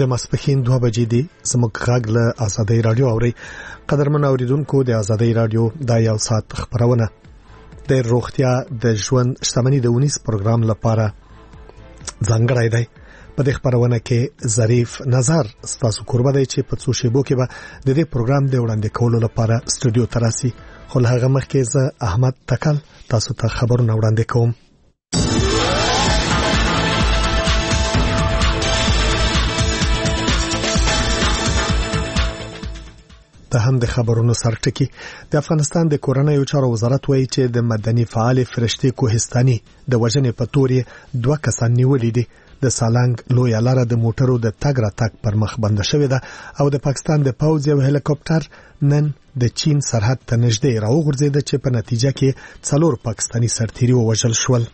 د ماسپښین 2 بجې دي. زموږ غږ له آزادۍ رادیو اوري. قدرمن اوریدونکو، د آزادۍ رادیو د یو ساعت خبرونه د روغتیا د ژوند شتمنۍ د 19 پروګرام لپاره ځانګړی دی. په دې خبرونه کې ظریف نظر ستاسو قربا دی چې په څو شیبو کې به د دې پروګرام د وړاندې کولو لپاره سټوډیو ته راسي. خو له هغه مخکې زه احمد تکل تاسو ته خبرونه وړاندې کوم. هم د خبرونو سرټکی د افغانستان د کورنیو چارو وزارت وایي چې د مدني فعال فرشتي کوهستاني د وژنې په تورې 2 کسان نیولې دي. د سالنګ لوی لاره د موټرو د تګ راتګ پر مخ بند شوې ده او د پاکستان د پوځ یو هلیکوپټر نن د چین سرحد ته نږدې راوغورځید چې په نتیجه کې 4 پاکستاني سرتیري ووژل شول.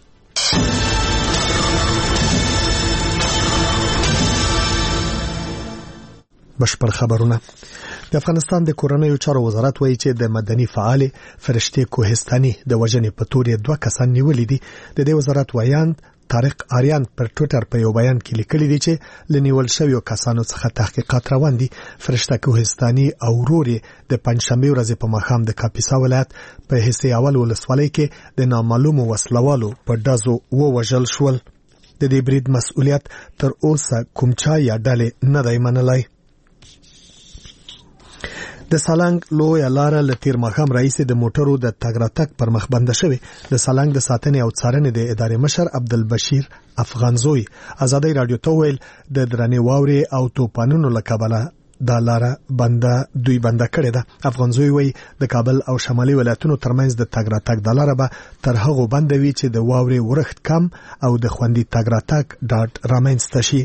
بشپړ خبرونه. د افغانستان د کورنیو چارو وزارت وایي چې د مدني فعال فرشتي کوهستاني د وژنې په تورې 2 کسان نیولې دي. د دې وزارت وایاند طارق آریان پر ټوئیټر په یو بیان کې لیکلي دي چې لنیول شویو کسانو څخه تحقیقات روان دي. فرشته کوهستاني او وروري د پنځشنبه ورځ په ماښام د کاپیسا ولایت په حصے اول ولسوالۍ کې د نامعلومو وسلوالو په ډزو ووژل شول. د دې برید مسؤلیت تر اوسه کوم چا یا ډلې نه دی منلای. د سالنګ لوی لاره له تیر ماښام رئیس د موټرو د تګ راتګ پر مخ بند شوی. د سالنګ د ساتنې او څارنې د ادارې مشر عبدالبشیر افغانزوی آزادۍ رادیو ته ویل د درنې واورې او توپانونو له کبله دا لاره دوی بنده کړې ده. افغانزوی وایي د کابل او شمالي ولایتونو ترمنځ د تګ راتګ د لاره به تر هغو بندوي چې د واورې ورښت کم او د خوندي تګ راتګ ډاډ رامنځته شي.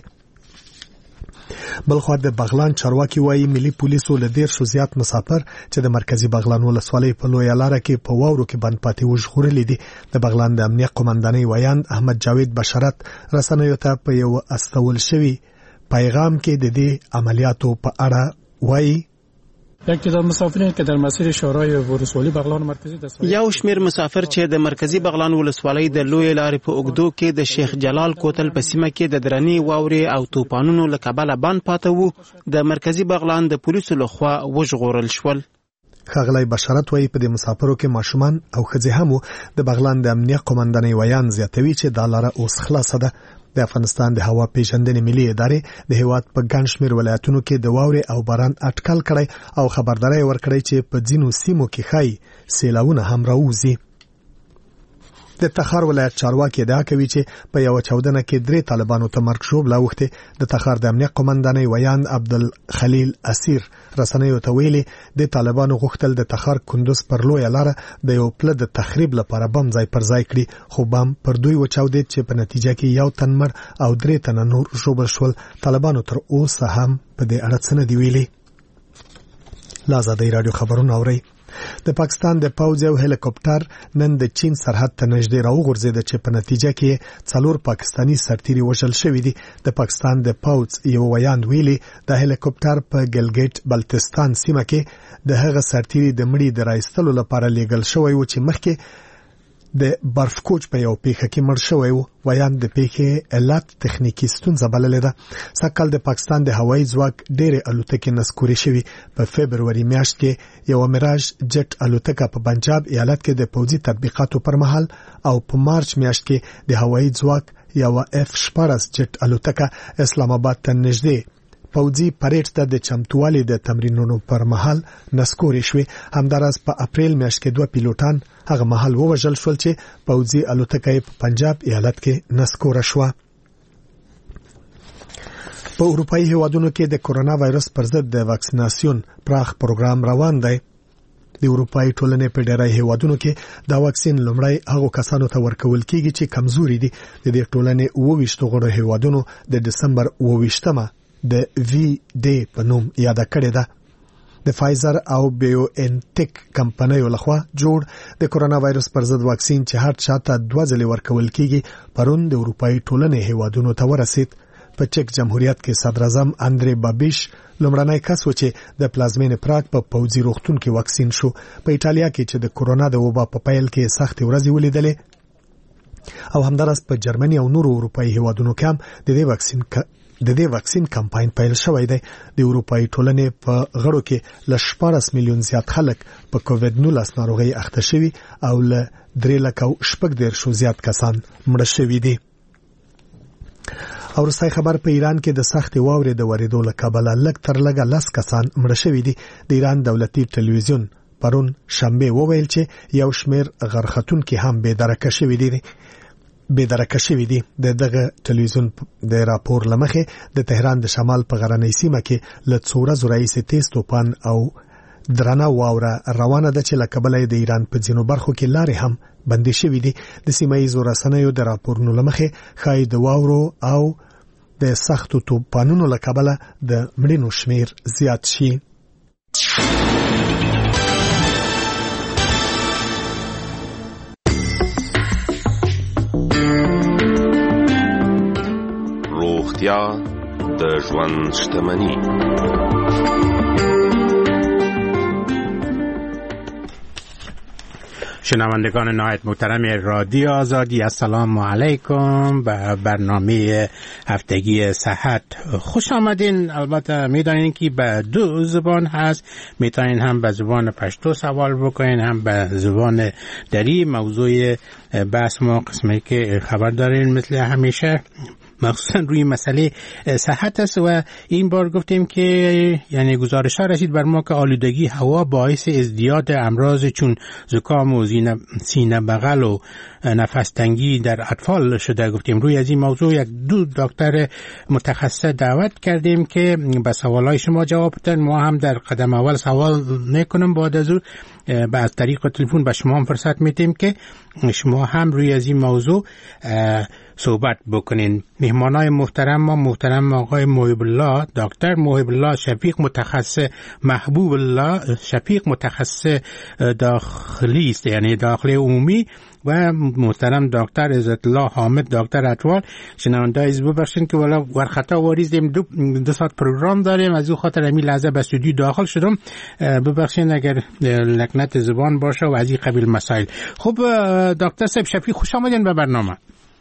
بلخو د بغلان چارواکي وایي ملي پولیسو له 100 زیات مسافر چې د مرکزی بغلان ولسوالۍ په لوی لاره کې په واورو کې بند پاتې وژغورلي دي. د بغلان د امنیت قومندانۍ وایاند احمد جاوید بشارت رسنیو ته په یو استول شوی پیغام کې د دې عملیاتو په اړه وایي یک تعداد مسافرین که در مسیر شورای ولسوالی بغلان مرکزی یو شمیر مسافر چې د مرکزی بغلان ولسوالۍ د لوی لارې په اوږدو کې د شیخ جلال کوتل په سیمه کې د درنې واورې او توپانونو له کبله بند پاتې وو د مرکزی بغلان د پولیسو لخوا وژغورل شول. ښاغلی بشارت وایي په دې مسافرو کې ماشومان او ښځې هم د بغلان د امنیت قومندانۍ ویان زیاتوي چې دا لاره اوس خلاصه ده. د افغانستان د هوا پیژندنې ملي ادارې د هیواد په ګڼ شمېر ولایتونو کې د واورې او باران اټکل کړی او خبرداری ورکړی چې په ځینو سیمو کې ښایي سیلاونه هم راوځي. د تخار ولایت چارواکي ادعا کوي چې په یو چاودنه کې 3 طالبانو ته مرګ ژوبله اوښتې. د تخار د امنیت قومندانۍ ویاند عبدالخلیل اسیر رسنیو ته ویلي د طالبانو غوښتل د تخار کندوز پر لویه لاره د یو پله د تخریب لپاره بم ځای پر ځای کړي، خو بم پر دوی وچاودید چې په نتیجه کې 1 تن مړ او 3 تنه نور ژوبل شول. طالبانو تر اوسه هم په دې اړه څه نه دي ویلي. له آزادۍ رادیو خبرونه اورئ. د پاکستان د پوځ یو هلیکوپټر نن د چین سرحد ته نږدې راوغورځید چې په نتیجه کې 4 پاکستاني سرتیري وژل شوي دي. د پاکستان د پوځ یو ویاند ویلي د هلیکوپټر په ګلګیټ بلتستان سیمه کې د هغه سرتیري د مړي د راایستلو لپاره لیږل شوی و چې مخکې د برف کوچ په یو پیښه کې مړ شوی و. ویاند د پیښې علت تخنیکی ستونزه بللې ده. سږکال د پاکستان د هوایي ځواک ډېرې الوتکې نسکورې شوي. په فبروري میاشت کې یو میراج جټ الوتکه په پنجاب ایالت کې د پوځي تطبیقاتو پر مهال او په مارچ میاشت کې د هوایي ځواک یو F-14 جټ الوتکه اسلام آباد ته نږدې پوځي پریډ ته د چمتووالي د تمرینونو پر مهال نسکورې شوې. همداراز په اپریل میاشت کې 2 پیلوټان هغه مهال ووژل شول چې پوځي الوتکه په پنجاب ایالت کې نسکوره شوه. په اروپایي هیوادونو کې د کورونا وایرس پر ضد د واکسیناسیون پراخ پروګرام روان دی. د اروپایي ټولنې په ډیری هیوادونو کې دا واکسین لومړی هغو کسانو ته ورکول کیږي چې کمزوري دي. د دې ټولنې 28 غړو هیوادونو د دسمبر 28مه د وی ډی په نوم یاد کړی ده. د فایزر او بیو انټیک کمپنیو لخوا جوړ د کورونا وایرس پر ضد واکسین چې هر چاته 2 ځلې ورکول کیږي پرون د اروپایي ټولنې هیوادونو ته ورسید. په چک جمهوریت کې صدر اعظم اندری بابیش لومړنی کس و چې د پلازمین پراګ په پوځي روغتون کې واکسین شو. په ایټالیا کې چې د کورونا د وبا په پیل کې سخت ورځې ولیدلې او همدارس په جرمني او نورو اروپایي هیوادونو کې هم د دې واکسین د دې واکسین کمپاین پیل شوی دی. د اروپאי ټولنې په غړو کې ل 14 میلیون زیات خلک په کووډ-19 ناروغي اخته شوي او ل 3.8 زیات کسان مړه شوي دي. او رسای خبر په ایران کې د سخت واورې د ورېدو له کبله لږ تر لږه 10 کسان مړه شوي دي. د ایران دولتي ټلویزیون پرون شنبه وویل چې یو شمېر غرختونکو هم بېدرکه شوي دي. دغه ټلویزیون د راپور لمخې د تهران د شمال په غرنۍ سیمه کې له څوره زورایي تیز توپان او درنه واوره روانه ده چې له کبله د ایران په ځینو برخو کې لارې هم بندي شوي دي. د سیمه ییزو رسنیو د راپورونو لمخې ښایي د واورو او د سختو توپانونو له کبله د مړینو شمیر زیات شي. روغتیا د ژوند شتمني. شنوندگان نهایت محترم رادیو آزادی، السلام علیکم. به برنامه هفتگی صحت خوش آمدین. البته میدانین که به 2 زبان هست، میتونین هم به زبان پشتو سوال بکنین هم به زبان دری. موضوع بحث ما قسمی که خبر دارین مثل همیشه مخصوصا روی مسئله صحت است و این بار گفتیم که یعنی گزارش ها رسید بر ما که آلودگی هوا باعث ازدیاد امراض چون زکام و سینه بغل و نفس تنگی در اطفال شده. گفتیم روی از این موضوع یک دکتر متخصص دعوت کردیم که به سوالای شما جواب بدن. ما هم در قدم اول سوال نکنم، بعد از اون از طریق تلفن به شما هم فرصت میدیم که شما هم روی از این موضوع صحبت بکنین. مهمانای محترم ما محترم آقای محب الله، دکتر محب الله شفیق، متخصص محبوب الله شفیق، متخصص داخلی است یعنی داخلی عمومی، و محترم دکتر عزت الله حامد، دکتر اطفال. شنونده از ببخشید که والا ورخطا واریزیم، 2 ساعت پروگرام داریم، از او خاطر همین لحظه به استودیو داخل شدم. ببخشید اگر لکنت زبان باشه و از این قبیل مسائل. خب دکتر صاحب شفیق، خوش آمدین به برنامه.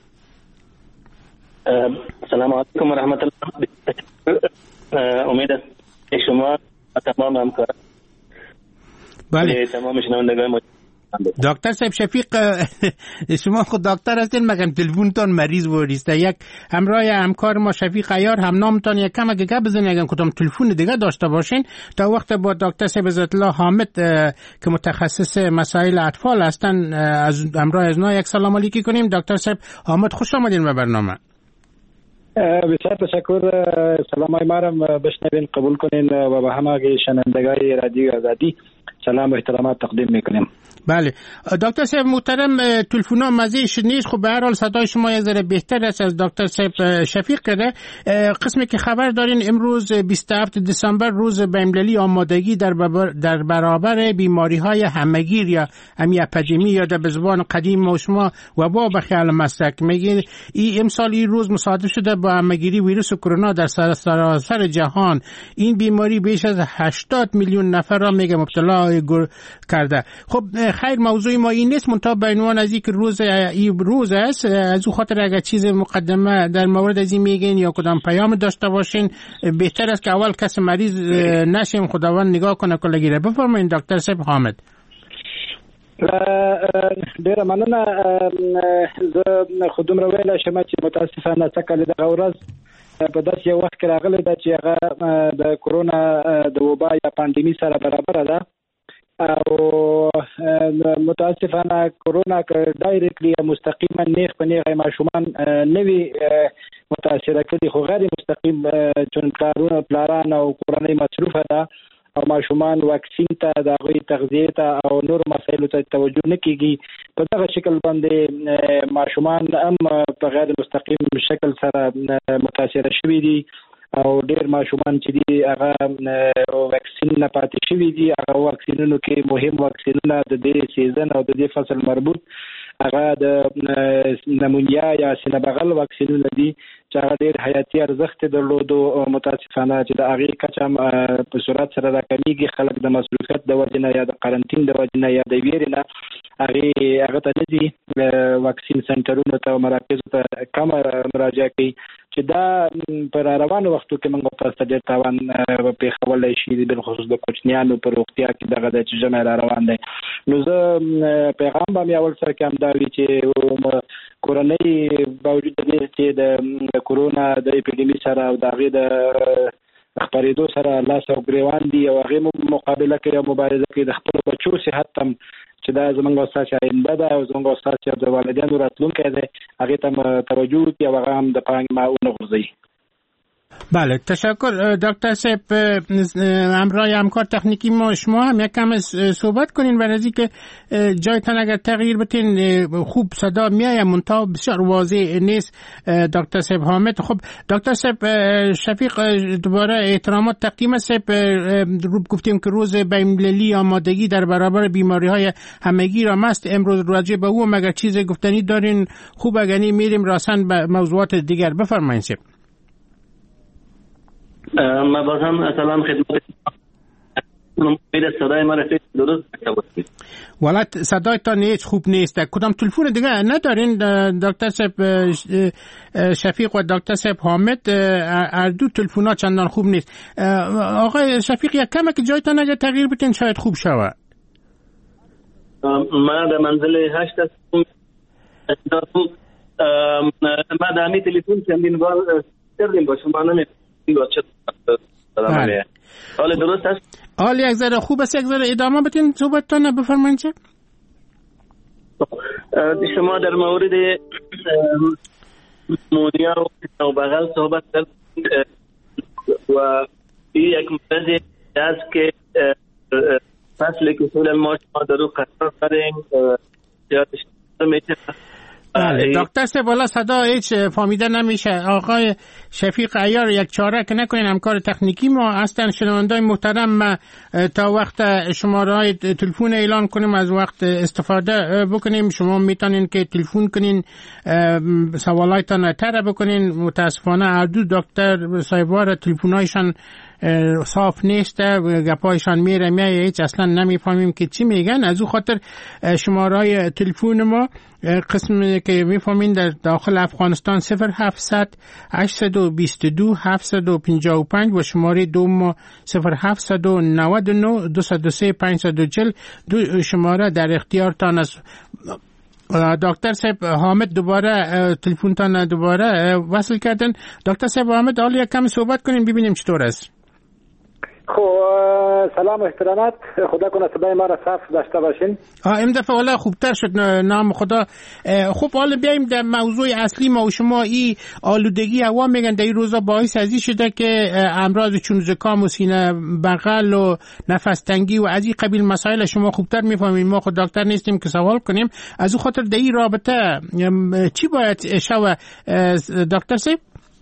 سلام علیکم و رحمت الله. امید است که شما تمام همکار بله تمام شنوندگان دکتر صاحب شفیق، شما خود دکتر هستین مگم تلفنتون مریض وریسته. یک همراه همکار ما شفیق عیار هم نامتون یک کم اگه بزنین اگه کدام تلفن دیگه داشته باشین تا وقت با دکتر صاحب عزت الله حامد که متخصص مسائل اطفال هستن از همراه از یک سلام علیکی کنیم. دکتر صاحب حامد، خوش آمدین به برنامه. بسیار تشکر. سلامای مارم بشنوین، قبول کنین و به همه شنوندگان رادیو آزادی سلام و احترامات تقدیم میکنیم. بله دکتر صاحب محترم، تلفن‌ها مزه‌اش نیست. خب به هر حال صدای شما یک ذره بهتر است از دکتر صاحب شفیق کرده. قسمی که خبر دارین امروز 27 دسامبر روز بین‌المللی آمادگی در برابر بیماری‌های همه‌گیر یا اپیدمی یا به زبان قدیم ما شما وبا به خیال مسلک میگه. این امسال این روز مصادف شده با همه‌گیری ویروس کرونا در سراسر جهان. این بیماری بیش از 80 میلیون نفر را میگه مبتلا کرده. خب خیر، موضوع ما این نیست، منتها به عنوان از اینکه روز است، از او خاطر اگر چیز مقدمه در مورد از این میگین یا کدام پیام داشته باشین بهتر است که اول کس مریض نشیم، خداوند نگاه کنه کلگیره. بفرمایید دکتر صاحب حامد. ډیره مننه. زه خودم را ویل شم چې متاسفانه څکل د غورز په داسې یو وخت کې راغلی ده چې هغه د کرونا د وبا یا پاندیمي سره برابر ده او متاسفانه کرونا که ډایرکټلی یا مستقیما نیغ په نیغه ماشومان نوی متاثر کړي، خو غیر مستقیم چون کارونه پلاران او کورنۍ مصروفه ده او ماشومان واکسین ته د هغوی تغذیه ته او نور مسایلو ته توجه نه کیږي. په دغه شکل باندې ماشومان هم په غیر مستقیم شکل سره متاثر شوي دي او ډېر ماشومان چې دي هغه واکسین نه پاتې شوي دي. هغه واکسینونو کې مهم واکسینونه د دې سیزن او د دې فصل مربوط هغه د نمونیا یا سینه بغل واکسینونه دي چې هغه ډېر حیاتي ارزښت درلودو. متاسفانه چې د هغې کچه په سرعت سره راکمیږي، خلک د مصروفیت د وجې نه یا د قرنټین د وجې نه یا د ویرې نه هغه ته نه ځي، واکسین سنټرونو ته او مراکزو ته کمه مراجعه کوي چې دا پر روانو وختو کې موږ په ستډیر تاوان په خولای شي بل خصوص د کوچنیانو پر روغتیا کې دغه د جمع را روان دي. نو زه پیغام به مې اول سره کوم دا وی چې کورونی باوجود دې چې د کورونا د اپیډیمی سره او دغه د خبرېدو سره لاس او ګریوان دي او هغه مقابله کوي او مبارزه کوي د خپل بچو صحت تم چې دا زمونږ استاد آینده ده او زمونږ استاد چې د والدینو راتلونکی دی هغه ته توجه کوي او هغه هم د پانګې معاون غورځي. بله تشکر دکتر صاحب. همراه همکار تکنیکی ما شما هم یک کم صحبت کنین برای اینکه جایتان اگر تغییر بتین خوب صدا میایه منتها بسیار واضح نیست. دکتر صاحب حامد. خب دکتر صاحب شفیق دوباره احترامات تقدیم صاحب. گفتیم که روز بین‌المللی آمادگی در برابر بیماری های همگی را مست امروز راجع به او مگر چیز گفتنی دارین خوب اگرنی میریم راسن به موضوعات دیگر بفرمایید صاحب. ما بازم سلام خدمت امید صدای ما رفیق درست باشید. ولات صدایتان هیچ خوب نیست. کدام تلفن دیگه ندارین دکتر صاحب شفیق و دکتر صاحب حامد؟ هر دو تلفن‌ها چندان خوب نیست. آقای شفیق یک کمک جایتان اگه تغییر بتین شاید خوب شود. ما در منزل 8 هستم. ما در همین تلفن چندین بار کردیم با شما نمی‌کنم. بله. حال درست است؟ حال یک ذره خوب است. یک ذره ادامه بدین صحبتتان بفرمایید. شما در مورد مونیا و بغل صحبت کردید و یک موضوع است که فصل که اصولا ما شما در رو قرار داریم زیادش میشه. بله دکتر صاحب والا صدا هیچ فهمیده نمیشه. آقای شفیق عیار یک چاره که نکنین همکار تکنیکی ما هستن. شنوندای محترم تا وقت شماره های تلفن اعلان کنیم از وقت استفاده بکنیم. شما میتونین که تلفن کنین سوالایتان طرح بکنین. متاسفانه هر دو دکتر صاحبوار تلفنایشان صاف نیست. گپایشان میره هیچ اصلا نمیفهمیم که چی میگن. از او خاطر شماره تلفن ما قسم که میفهمین در داخل افغانستان 0700 822 755 و شماره دوم 0799 203 540 دو شماره در اختیارتان است. دکتر صاحب حامد دوباره تلفنتان دوباره وصل کردن. دکتر صاحب حامد حالا یک کم صحبت کنیم ببینیم چطور است. خب سلام و احترامات. خدا کنه صدای ما را صاف داشته باشین. این دفعه والا خوبتر شد نام خدا. خب حالا بیایم در موضوع اصلی ما و شما. این آلودگی هوا میگن در این روزا باعث ازی شده که امراض چون زکام و سینه بغل و نفس تنگی و از این قبیل مسائل شما خوبتر میفهمین. ما خود دکتر نیستیم که سوال کنیم. از اون خاطر در این رابطه چی باید شود دکتر صاحب؟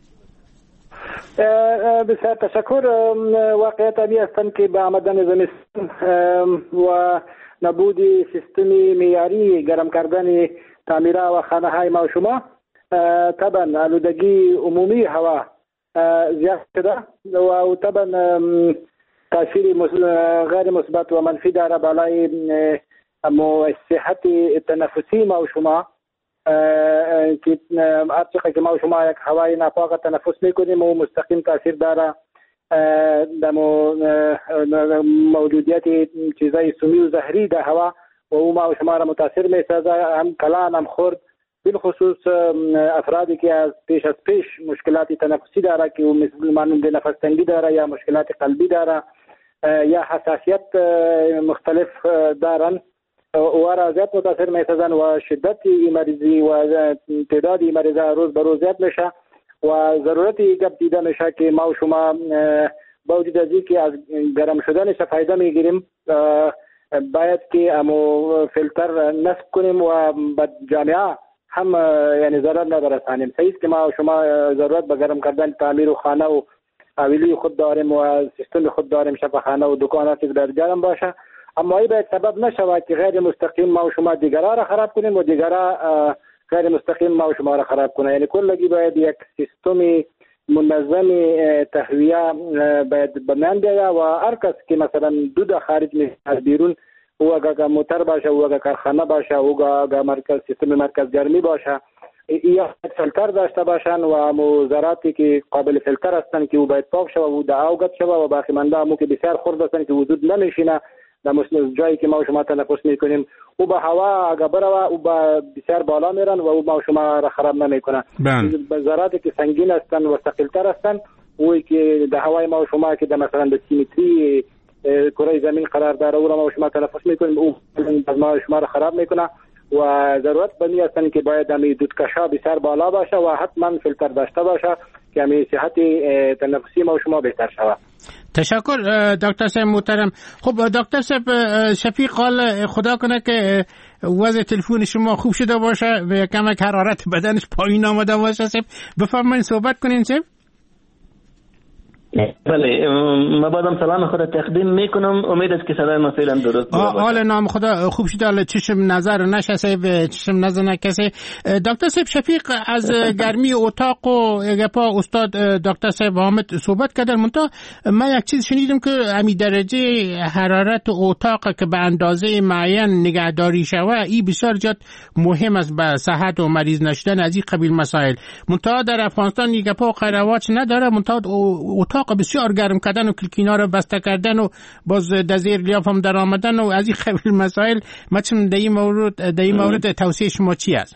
بسیار تشکر. واقعیت آنی هستند که به آمدن زمستان و نبود سیستمی معیاری گرم کردن تعمیره و خانه های ما و شما طبعا آلودگی عمومی هوا زیاد شده و طبعا تاثیر غیر مثبت و منفی داره بالای صحت تنفسی ما و شما که هرچقدر که ما و شما یک هوای ناپاک تنفس میکنیم و مستقیم تاثیر داره در موجودیت چیزای سمی و زهری در هوا و او ما و شما را متاثر میسازه. هم کلان هم خورد بالخصوص افرادی که از پیش مشکلات تنفسی داره که او مثل مانند نفس تنگی داره یا مشکلات قلبی داره یا حساسیت مختلف دارن و را زیاد متاثر میسازن و شدت مریضی و تعداد مریضان روز به روز زیاد میشه و ضرورتی گپ دیده میشه که ما و شما با وجود از اینکه از گرم شدنش فایده میگیریم باید که امو فیلتر نصب کنیم و به جامعه هم یعنی ضرر نبرسانیم. صحیح که ما و شما ضرورت به گرم کردن تعمیر و خانه و حویلی خود داریم و سیستم خود داریم شفاخانه و دکانات که باید گرم باشه، اما این باید سبب نشود که غیر مستقیم ما و شما دیگرها را خراب کنیم و دیگرها غیر مستقیم ما و شما را خراب کنه. یعنی کلگی باید یک سیستم منظم تهویه باید بمیان بیاید و هر کس که مثلا دود خارج می از بیرون او اگر موتر باشه او اگر کارخانه باشه او اگر مرکز سیستم مرکز گرمی باشه یا فیلتر داشته باشن و موزراتی که قابل فیلتر هستند که او باید پاک شود و دعاوگت شود و باقی مانده همو که بسیار خرد هستند که وجود نمیشینه در جایی که ما و شما تنفس میکنیم او به هوا اگه بروه او به بسیار بالا میرن و او ما و شما را خراب نمیکنه. ذراتی که سنگین هستند و ثقیل‌تر هستند اوی که در هوای ما و شما که در مثلا به 3 متری کره زمین قرار داره او را ما و شما تنفس میکنیم او ما و شما را خراب میکنه و ضرورت بنی هستند که باید همی دودکشا بسیار بالا باشه و حتما فیلتر داشته باشه که همی صحت تنفسی ما و شما بهتر شود. تشکر دکتر صاحب محترم. خب دکتر صاحب شفیق قال خدا کنه که وضع تلفن شما خوب شده باشه و کمک حرارت بدنش پایین آمده باشه. صاحب بفرمایید صحبت کنین. صاحب بله ما بعدم سلام خود تقدیم میکنم. امید است که صدای ما فعلا درست باشه. حال نام خدا خوب شده. حالا چشم نظر نشه صاحب، چشم نظر نکسه. دکتر صاحب شفیق از گرمی اتاق و گپا استاد دکتر صاحب حامد صحبت کردن. منتها من یک چیز شنیدم که همین درجه حرارت اتاق که به اندازه معین نگهداری شوه این بسیار زیاد مهم است به صحت و مریض نشدن از این قبیل مسائل. منتها در افغانستان این گپا قرواچ نداره. منتها اتاق بسیار گرم کردن و کلکینا رو بسته کردن و باز در زیر لیاف هم در آمدن و از این قبیل مسائل. مثلا در این مورد توصیه شما چی است؟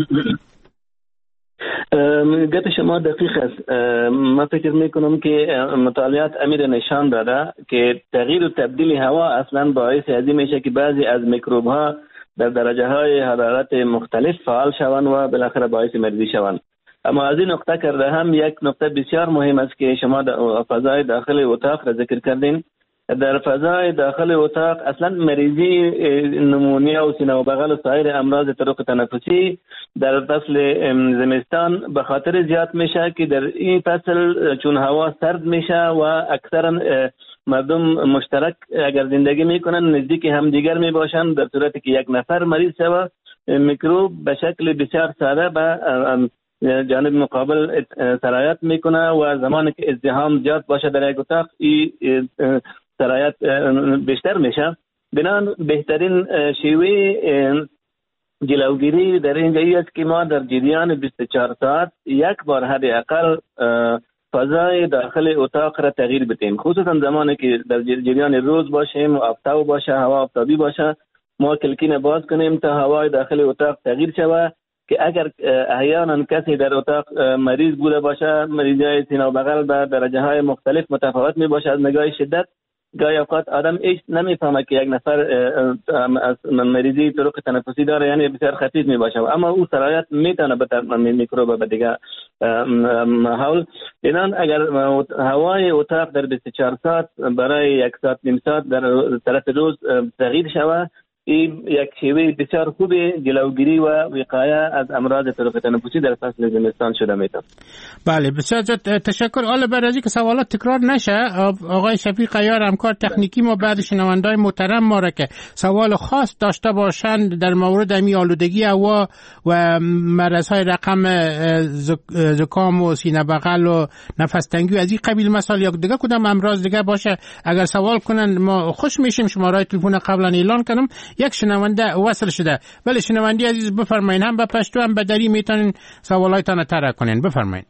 گپ شما دقیق است. من فکر میکنم که مطالعات امیر نشان داده که تغییر و تبدیل هوا اصلا باعث از این میشه که بعضی از میکروب ها در درجه های حرارت مختلف فعال شوند و بالاخره باعث مریضی شوند. اما از این نقطه کرده هم یک نقطه بسیار مهم است که شما فضای داخل اتاق را ذکر کردین. در فضای داخل اتاق اصلا مریضی نمونیا و سینه و بغل و سایر امراض طرق تنفسی در فصل زمستان به خاطر زیاد میشه که در این فصل چون هوا سرد میشه و اکثرا مردم مشترک اگر زندگی میکنن نزدیک همدیگر میباشند، در صورتی که یک نفر مریض شود میکروب به شکل بسیار ساده به جانب مقابل سرایت میکنه و زمانی که ازدحام زیاد باشه در یک اتاق این سرایت بیشتر میشه. بنابراین بهترین شیوه جلوگیری در اینجا است که ما در جریان 24 ساعت یک بار حداقل فضای داخل اتاق را تغییر بدیم، خصوصا زمانی که در جریان روز باشیم و آفتاب باشه، هوا آفتابی باشه، ما کلکین باز کنیم تا هوای داخل اتاق تغییر شود که اگر احیانا کسی در اتاق مریض بوده باشه، مریضای سینه و بغل به درجه های مختلف متفاوت می باشه از نگاه شدت، گاهی اوقات آدم ایش نمیفهمه که یک نفر از مریضی طرق تنفسی داره، یعنی بسیار خفیف می باشه، اما او سرایت میتونه به میکروب به دیگه حول. اینان اگر هوای اتاق در 24 ساعت برای 1 ساعت نیم ساعت در طرف روز تغییر شود، این یک شیوه بسیار خوب جلوگیری و وقایه از امراض طرق تنفسی در فصل زمستان شده میتونه. بله بسیار تشکر. حالا برای اینکه سوالات تکرار نشه، آقای شفیق عیار همکار تکنیکی ما بعد شنونده‌های محترم ما را که سوال خاص داشته باشند در مورد امی آلودگی هوا و مرض‌های رقم زکام و سینه بغل و نفس تنگی از این قبیل مسائل یا دیگه کدام امراض دیگه باشه اگر سوال کنن ما خوش میشیم. شماره تلفن قبلا اعلان کردم. یک شنونده وصل شده. ولی شنونده عزیز بفرمایید، هم به پشتو هم به دری میتونین سوالایتان طرح کنین. بفرمایید.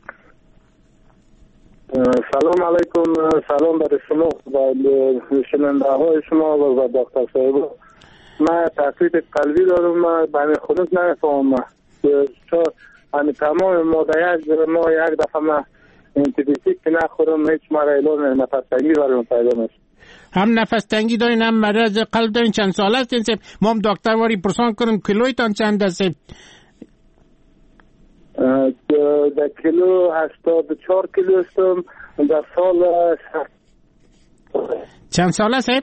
سلام علیکم. سلام بر شما و شنونده های شما و دکتر صاحب. من تفریط قلبی دارم. من به همین خودت نمیفهمم چون همین تمام مادر ما یک دفعه من انتیبیوتیک که نخورم هیچ مرا اعلان نفس تنگی برام پیدا میشه. هم نفس تنگی دارین هم مرض قلب دارین. چند سال است این ما هم دکتر واری پرسان کنم کیلویتان چند است؟ در کیلو 84 کیلو هستم. در سال چند سال است؟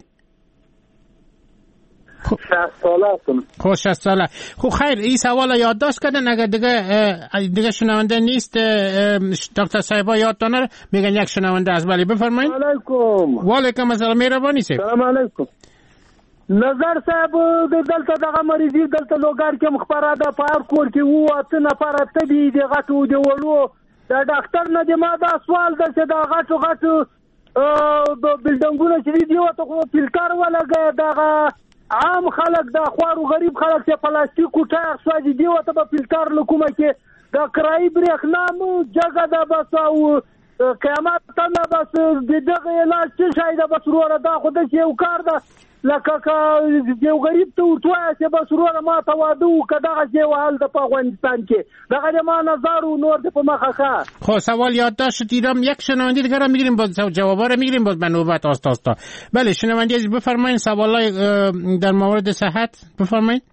60 ساله هستم. خب 60 ساله. خب خیر این سوال یادداشت کردن اگر دیگه شنونده نیست دکتر صاحبا یادتون نره میگن یک شنونده از. ولی بفرمایید. علیکم. و علیکم السلام. مهربانی سید. سلام علیکم. نظر صاحب دلته دغه مریضی دلته لوګار کې مخبره ده په هر کور کې وو اته نفر تبي د غټو دی ولو د ډاکټر نه د ما دا سوال ده چې دا غټو د بلډنګونو چې دی او ته فلټر ولګي دغه عام خلک د خوارو غریب خلک چې پلاستیک کوټه سوځي دی او ته په فلټر لکومه کې د کرایي برېښنا مو جګه ده بس او قیامت ته نه بس د دغه علاج څه شی ده بس وروره دا خو داسې یو کار ده لکه که یو غریب ته ورته ووایه چې بس وروره ما ته واده وکړه دغسې یو حال ده په افغانستان کې دغه د ما نظر و نور د په مخه ښه. خب سوال یادداشت دیدم یک شنونده دیگر هم میگیریم باز جوابا رو میگیریم باز به نوبت آستا. بله شنونده عزیز بفرمایید سوالای در مورد صحت بفرمایید.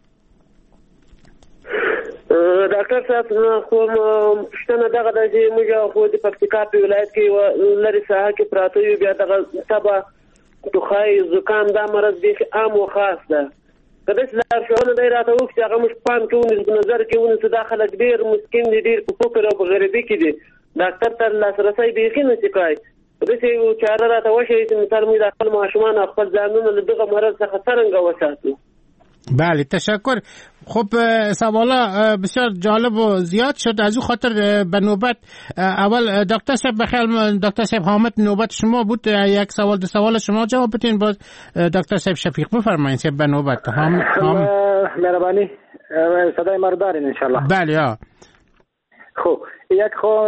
ډاکټر صاحب خو پښتنه دغه د موږ خو د پکتیکا په ولایت کې لري ساحه کې پراته یو بیا دغه تبه ټوخی زکام دا مرض دی عام او خاص ده کله چې لار شو نه راته وخت هغه مش پام کوي په نظر کې ونه صدا خلک ډیر مسکین دي ډیر په فکر او په غریبي کې دي ډاکټر تر لاسرسي به کې نه شکای د دې یو چاره راته وشي چې مثال موږ د خپل ماشومان خپل ځانونه له دغه مرض څخه څنګه وساتو. بله تشکر. خب سوالا بسیار جالب و زیاد شد از او خاطر به نوبت اول دکتر صاحب بخیر دکتر صاحب حامد نوبت شما بود یک سوال دو سوال شما جواب بدین باز دکتر صاحب شفیق بفرمایید صاحب به نوبت مهربانی صدای ما رو دارین ان شاء الله. بله خب یک خو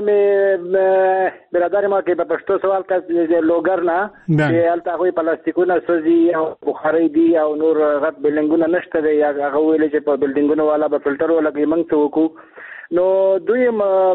برادر ما که به پښتو سوال کوي لوګر نه چې البته هغه پلاستیکونه سوزي او بخاري دي او نور غټ بلډینګونه نشته دی هغه ویل چې په بلډینګونو والا به فلټر ولګي موږ څه وکړو نو دوی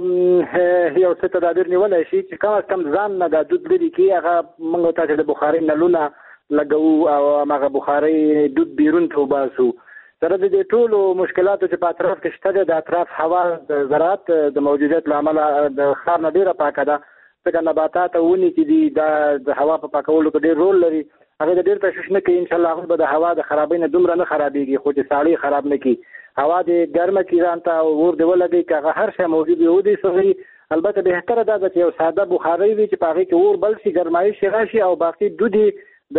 یو څه تدابیر نیولای شي چې کم ځان نه د دود لري کې هغه موږ ته د بخاري نلونه لګو او هغه بخاري دود بیرون ته وباسو سره د ټولو مشکلاتو چې په اطراف کې شته د اطراف هوا د زراعت د موجودیت لامل د ښار نه ډیره پاکه ده ځکه نباتات او ونې چې دي د هوا په پاکولو کې ډیر رول لري هغه د ډیر تشویش نه کوي ان شاء الله هغه به د هوا د خرابۍ نه دومره نه خرابېږي خو چې ساړی خراب نه کړي هوا د ګرمه کې ځان ته اور دی ولګي که هغه هر شی موجود وي دی سوي البته بهتره ده چې یو ساده بخاري وي چې په هغې کې اور بل شي ګرمایش راشي او باقي دودي د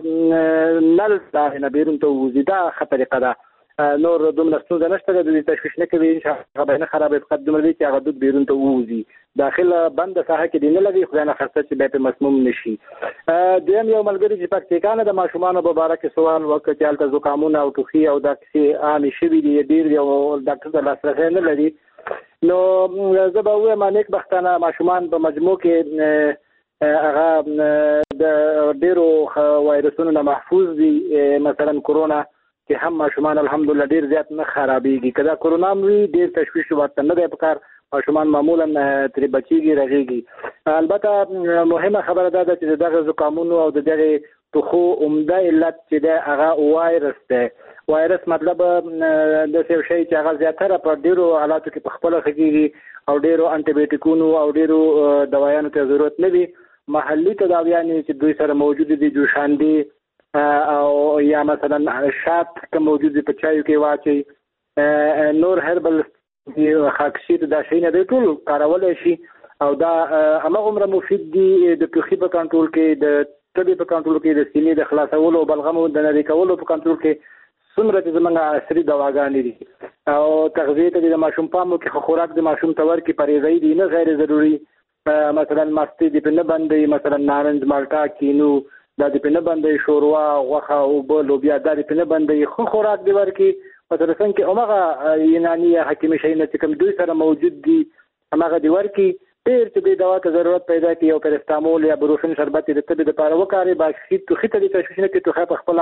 نل څخه نه بیرون ته وځي دا ښه طریقه ده نور دومره ستونزه نشته د تشویش نه کوي ان شاء الله به نه خرابې فقط دومره دي چې هغه دود بیرون ته ووځي داخله بنده ساحه کې دی نه لګي خدای نه خاصه چې به په مسموم نشي. دیم یو ملګری چې پکتیکانه د ماشومان په اړه کې سوال وکړ چې البته زکامونه او ټوخي او دا کیسې عامې شوي دي ډیر یو ډاکټر ته لاسرسی نه لري نو زه به وایم نیک بختانه ماشومان په مجموع کې هغه د ډیرو وایرسونو نه محفوظ دي مثلا کرونا چې هم ماشومان الحمدلله ډیر زیات نه خرابېږي کله کرونا وی ډیر تشویش ورته نه دی پکار ماشومان معمولا تر بچیږي رغېږي البته مهمه خبره ده چې دغه زکامونو او دغه ټوخو عمده علت چې ده هغه وایرس ده وایرس مطلب د څه شي چې هغه زیاتره په ډیرو حالاتو کې په خپل خګيږي او ډیرو انټي بایوټیکونو او ډیرو دوايانو ته ضرورت نه وي محلي تداویان چې دوی سره موجود دي جوشاندي او یا مثلا شات که موجود دي په چایو کې واچي نور هربل خاکشیر دا شي نه ټول کارول شي او دا هغه مفید دي د ټوخي په کنټرول کې د تبي په کنټرول کې د سینې د خلاصولو او بلغمو د نری کولو په کنټرول کې څومره چې زمونږ عصري دواګانې دي او تغذیه ته د ماشوم پامو کې خوراک د ماشوم تور کې پرېږدي دي نه غیر ضروري مثلا مستي دي په نه باندې مثلا نارنج مالټا کینو دا د پنه باندې شوروا غوخه او بل بیا د پنه باندې خو خوراک دی ورکی مثلا څنګه اومغه یوناني حکیمي شي نه کوم دوی سره موجود دي هغه دی ورکی ډیر چې د دوا ته ضرورت پیدا کی او پرستامول یا بروفین شربت د طب د لپاره وکاري باقي تو خته د تشویش نه کې تو خپل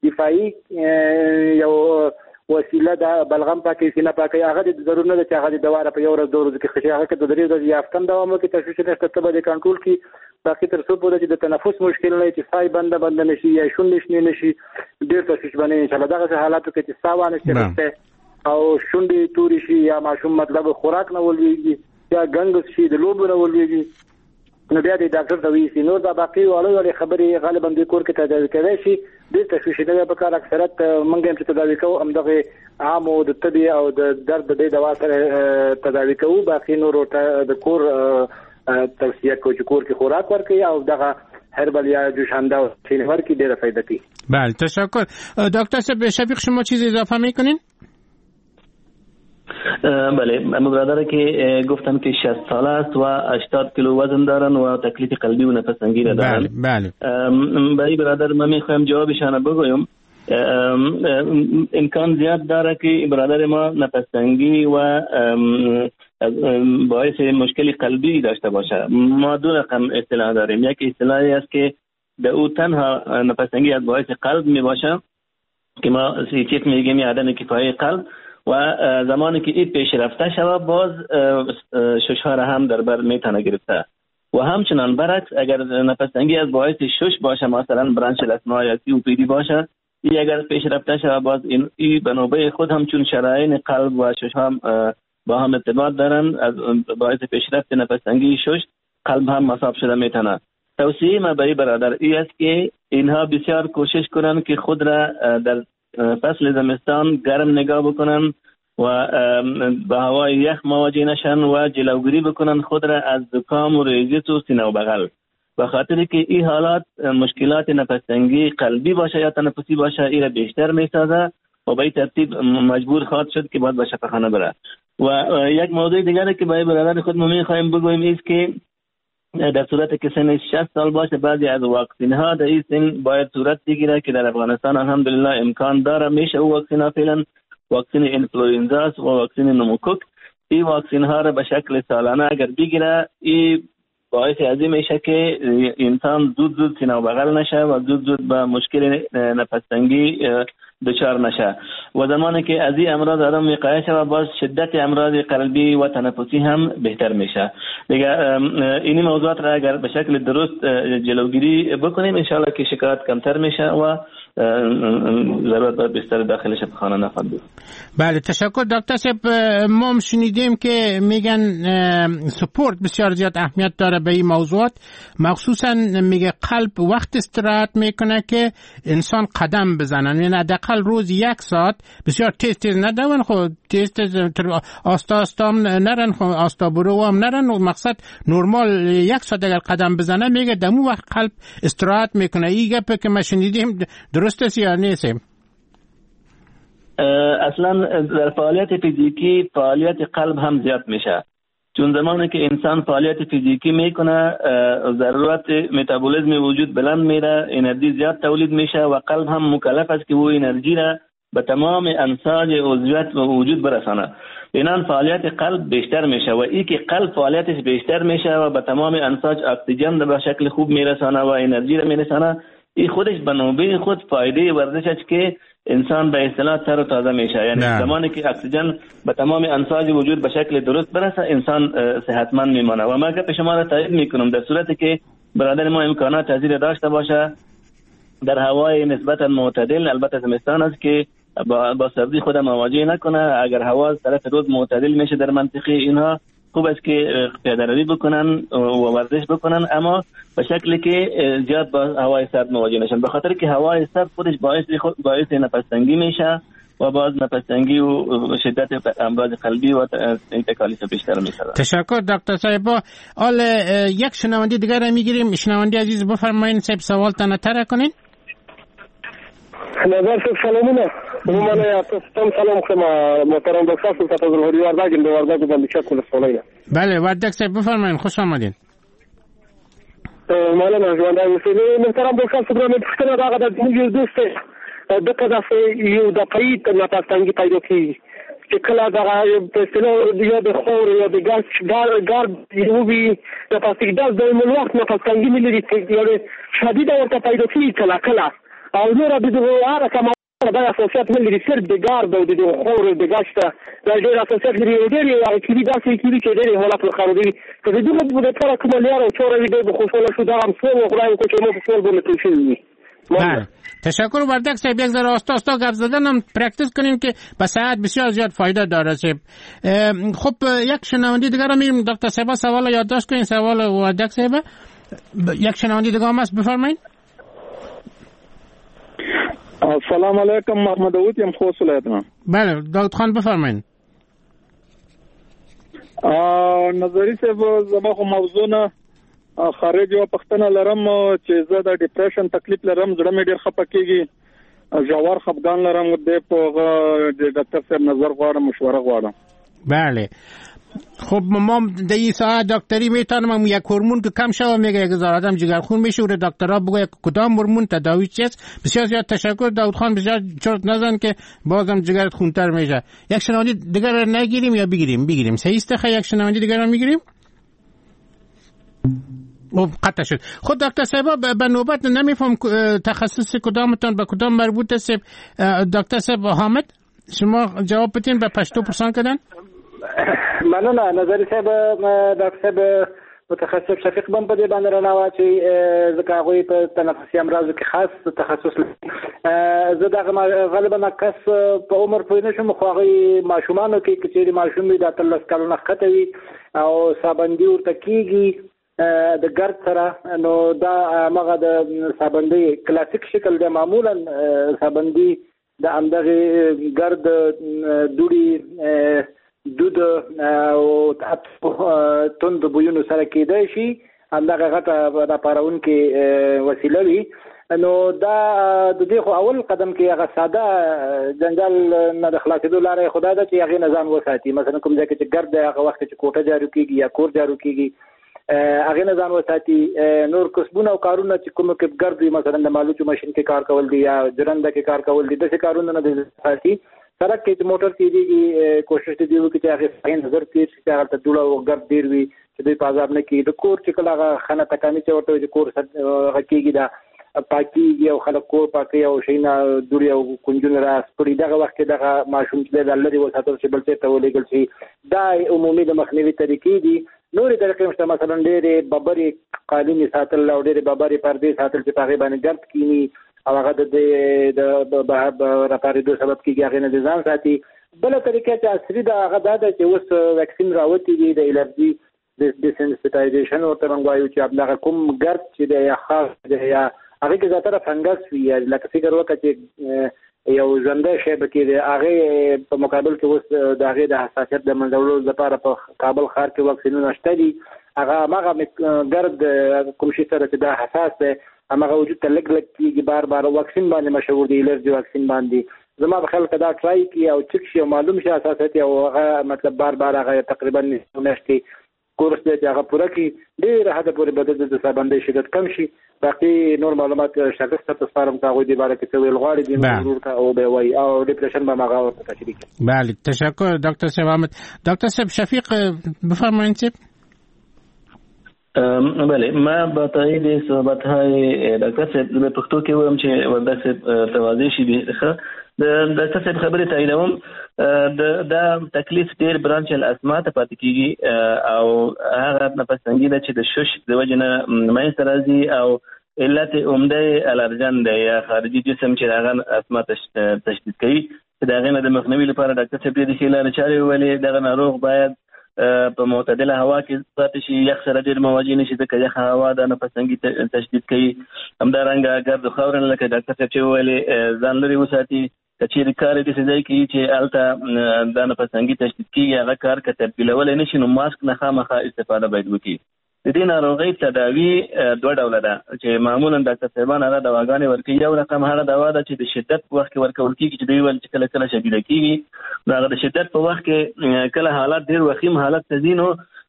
دفاعي یو وسیله دا بلغم پاکي سینه پاکي هغه د ضرورت نه چې هغه د دوا په یو ورځ دوه ورځې کې خشي هغه کې د درې ورځې یافتم دوام کې تشویش نه ته به کنټرول کی باقي تر څو پورې چې د تنفس مشکل نه چې سای بند نشي یا شون نشي ډیر تشویش باندې ان شاء الله دغه حالاتو کې چې ساوانه شي او شونډې توري شي یا ماشوم مطلب خوراک نه ولويږي یا ګنګس شي د لوب نه ولويږي نو بیا د ډاکټر ته ویسي نو دا باقي وړو خبرې غالبا د کور کې تداوي کوي شي د تشویش نه په کار اکثرت منګم چې تداوي کوو هم دغه عام او د طبي او د درد د دوا سره تداوي کوو باقي نور د کور توصیه کوي چې کور کې خوراک ورکړي او دغه هربل یا جوشانده او سینور کې ډیره فایده کوي. بله تشکر. دکتر صاحب شفیق شما چیزی اضافه میکنین؟ بله برادر که گفتم که 60 ساله است و 80 کیلو وزن دارن و تکلیف قلبی و نفس تنگی را دارن. بله برای برادر من میخوایم جوابشان بگویم امکان زیاد داره که برادر ما نفس‌تنگی و باعث مشکل قلبی داشته باشه. ما دو رقم اصطلاح داریم. یک اصطلاحی است که در او تنها نفس‌تنگی از باعث قلب می باشه که ما چیف میگیم عدم کفایت قلب و زمانی که این پیشرفته شود باز شش‌ها را هم در بر میتونه گرفته و همچنان برعکس اگر نفس‌تنگی از باعث شش باشه مثلا برانش لثما یا COPD باشه این اگر پیشرفته شود باز این به نوبه خود هم چون شرایین قلب و شش هم با هم ارتباط دارن از باعث پیشرفت نفس‌تنگی شش قلب هم مصاب شده میتونه. توصیه ما برای برادر این است که اینها بسیار کوشش کنند که خود را در فصل زمستان گرم نگاه بکنن و به هوای یخ مواجه نشن و جلوگیری بکنن خود را از زکام و ریزش و سینه و بغل. به خاطر که این حالات مشکلات نفس‌تنگی قلبی باشه یا تنفسی باشه این را بیشتر میسازه و به این ترتیب مجبور خواهد شد که باید به شفاخانه بره. و یک موضوع دیگری که برای برادر خود می‌خوایم بگوییم است که در صورت که سن 60 سال باشه بعضی از واکسین ها در این سن باید صورت بگیره که در افغانستان الحمدلله امکان داره میشه او واکسین ها فعلا واکسین اینفلوئنزا و واکسین نموکوک این واکسین ها را به شکل سالانه اگر بگیره این باعث ازی میشه که انسان زود سینه و بغل نشه و زود به مشکل نفس‌تنگی دچار نشه و زمانی که از این امراض آدم وقایه شود باز شدت امراض قلبی و تنفسی هم بهتر میشه. دیگه این موضوعات را اگر به شکل درست جلوگیری بکنیم انشالله که شکایت کمتر میشه و ضرورت به بستر داخل شفاخانه نخواهد بود. بله تشکر دکتر صاحب. ما شنیدیم که میگن سپورت بسیار زیاد اهمیت داره به این موضوعات، مخصوصا میگه قلب وقت استراحت میکنه که انسان قدم بزنن، یعنی حداقل روز 1 ساعت بسیار تیز ندون، خود تیز آستا هم نرن، خود آستا برو هم نرن، مقصد نرمال 1 ساعت اگر قدم بزنه میگه دمو وقت قلب استراحت میکنه. این گپه که ما شنیدیم درست است یا نیست؟ اصلا در فعالیت فیزیکی فعالیت قلب هم زیاد میشه، چون زمانی که انسان فعالیت فیزیکی میکنه ضرورت متابولیسم وجود بلند میره، انرژی زیاد تولید میشه و قلب هم مکلف است که وہ انرژی را به تمام انساج عضویت و وجود برسانه. اینان فعالیت قلب بیشتر میشه و این که قلب فعالیتش بیشتر میشه و به تمام انساج اکسیژن به شکل خوب میرسانه و انرژی را میرسانه، این خودش به نوبه خود فایده ورزش است که انسان به اصطلاح تر و تازه میشه. یعنی زمانی که اکسیژن به تمام انساج وجود به شکل درست برسه انسان صحتمند میمانه. و من گپ شما را تایید میکنم در صورتی که برادر ما امکانات تزریق داشته باشه در هوای نسبتا معتدل، البته زمستان است که با سردی خود مواجه نکنه، اگر هوا طرف روز معتدل میشه در منطقه اینها خوب است که پیاده‌روی بکنن و ورزش بکنن، اما به شکلی که زیاد با هوای سرد مواجه نشن، به خاطر که هوای سرد خودش باعث نفس‌تنگی میشه و باز نفس‌تنگی و شدت امراض قلبی و تکالیف بیشتر میشه. تشکر دکتر صاحب. حال یک شنونده دیگر را میگیریم. شنونده عزیز بفرمایید صاحب سوال تان تر کنین. نظر صاحب سلامونه. من تاسو سلام کوم محترم دکتر صاحب تاسو ظهوری وردګ د وردګ باندې چک ولسوالۍ. بله وردګ صاحب بفرمایید، خوش آمدید. مولانا ژوند اوسئ محترم دکتر صاحب مې پوښتنه راغله د موږ دوست د قداسه یو د قید نفس‌تنګي پیدا کیږي چې کله دا په اصطلاح یا د خور یا د ګاز یو وی د پلاستیک داز د وخت نفس‌تنګي ملي یعنی شدید ورته پیدا کیږي کله او نور د هغه کوم دا اساسات ملي ریسرچ د ګارد او د خور د ګاشته د ډېر اساسات لري ډېر یو کلی داسې کلی چې ډېر حالات خرابوي که د دغه په لپاره کوم لار او چوره وي د خوشاله شو دا هم څو غواړي چې مو په ټول باندې توشي. بله تشکر وردک صاحب. یک ذره آستا گپ زدن هم پرکتیس کنیم که به صحت بسیار زیاد فایده داره صاحب. خب یک شنونده دیگر رو میریم دکتر صاحب سوال یادداشت کنین. سوال وردک صاحب. یک شنونده دیگر هم هست بفرمایید. السلام علیکم محمد داوود یم خوست ولایتم. بله داوود خان بفرمایید. نظری صاحب زما خو موضوع نه خارج او پښتنه لرم چې زه د ډیپریشن تکلیف لرم، زړه مې ډېر خپه کیږي، ژور خفګان لرم، د ډاکټر صاحب نظر غواړم، مشوره غواړم. بله خب ما در این ساعت دکتری میتونم یک هورمون که کم شوه میگه یک هزار آدم جگرخون میشه و دکترها بگه کدام هورمون تداوی چیست. بسیار زیاد تشکر داود خان، بسیار چرت نزن که بازم جگرت خونتر میشه. یک شنونده دیگر نگیریم یا بگیریم؟ صحیح است خیلی یک شنونده دیگر میگیریم. قطع شد. خود دکتر صاحب به نوبت نمیفهم تخصص کدامتان به کدام مربوط است. دکتر صاحب حامد شما جواب بدین، به پشتو پرسان کردن. مننه. نظری صاحب دکتر صاحب متخصص شفیق بم په دې باندې رانه چې ځکه هغوی په تنفسي امراضو کې خاص تخصص لري. زه دغه غالبا کس په عمر پوه نه شم، خو هغوی ماشومانو کې که چېرې ماشوم وي د 18 کالو نه ښکته وي او سابندي ورته کېږي د ګرد سره، نو دا همغه د سابندي کلاسیک شکل دی. معمولا سابندي د همدغې ګرد دوړي دود او تند بویونو سره کېدای شي، همدغه غټه راپارونکې وسیله وي. نو دا د دې خو اول قدم کې هغه ساده جنجال نه د خلاصېدو لاره یې خدا ده چې هغې نه ځان وساتي. مثلا کوم ځای کې چې ګرد دی هغه وخت چې کوټه جارو کېږي یا کور جارو کېږي هغې نه ځان وساتي. نور کسبونه او کارونه چې کومو کې ګرد وي، مثلا د مالوچو ماشین کې کار کول دي یا جرنده کې کار کول دي، داسې کارونه نه د ساتي. سړک کې چې موټر تېرېږي کوشش دې وکړي چې هغې صحیح نظر تېر شي چې هغلته دوړه او ګرد ډېر وي چې دوی په عذاب نه کېږي. د کور چې کله هغه خانه تکاني چې ورته وایي چې کور هغه کېږي دا پاکېږي او خلک کور پاکوي او شیونه دوړې او کونجونه راسپړي، دغه وخت کې دغه ماشوم چې دی دا لرې وساتل شي، بل ځای ته ولېږل شي. دا عمومي د مخنیوي طریقې دي. نورې طریقې هم شته، مثلا ډېرې ببرې قالینې ساتل او ډېرې ببرې پردې ساتل چې په هغې باندې ګرد کیني او هغه د راپارېدو سبب کېږي، هغې نه د ځان ساتي. بله طریقه چې عصري ده هغه دا ده چې اوس ویکسین راوتي دي د الرجي ډیسنسټایزیشن ورته موږ وایو، چې همدغه کوم ګرد چې دی یا خاص دی یا هغې کې زیاتره فنګس وي، لکه فکر وکړه چې یو ژوندی شی پکې دی، هغې په مقابل کې اوس د هغې د حساسیت د منځه وړلو لپاره په کابل ښار کې واکسینونه شته دي. هغه همغه ګرد کوم شي سره چې دا حساس دی همغه وجود ته لږ کېږي، بار واکسین باندې مشهور دی، الرجي واکسین باندې. زما په خیال که دا ټرای کړي او چک شي او معلوم شي حساسیت او هغه مطلب بار هغه تقریبا میاشتې کورس دی چې هغه پوره کړي، ډېره حده پورې به د سابندۍ شدت کم شي. باقي نور معلومات شاګرد ته سپارم که هغوی دې باره کې څه ویل غواړي دې ضرور ته او به وایي او ډیپریشن به هم هغه ورته تشریح کړي. بله تشکر دکتر صاحب احمد. دکتر صاحب شفیق بفرمایید. بله، ما با تایید صحبت‌های دکتر صاحب به پښتو کې وایم چې ورته توضیح شي. د دکتر صاحب خبرې تاییدوم. دا تکلیف ډېر برانچل اسما ته پاتې کېږي او هغه نفس تنګي ده چې د شش د وجې نه منځته راځي او علت عمده الرجن دی یا خارجي جسم چې هغه اسما تشدید کوي. د هغې نه د مخنیوي لپاره ډاکټر صاحب ډېرې ښې لارې چارې وویلې. دغه ناروغ باید په معتدله هوا کې پاتې شي، یخ سره ډېر مواجه نه شي ځکه یخه هوا د نفس تنګي تشدید کوي. همدارنګه ګرد و خاورن لکه ډاکټر صاحب چې وویلې ځان لرې وساتي. که چېرې کار یې داسې ځای کې چې هلته دا نفس تنګي تشدید کېږي هغه کار که تبدیلولی نه شي نو ماسک نه خامخا استفاده باید وکړي. د دې ناروغۍ تداوي دوه ډوله ده چې معمولا ډاکټر صاحبان هغه دواګانې ورکوي. یو رقم هغه دوا ده چې د شدت په وخت کې ورکول کېږي چې دوی ویل چې کله کله شدیده کېږي، نو هغه د شدت په وخت کې کله حالات ډېر وخیم حالت ته ځي، نو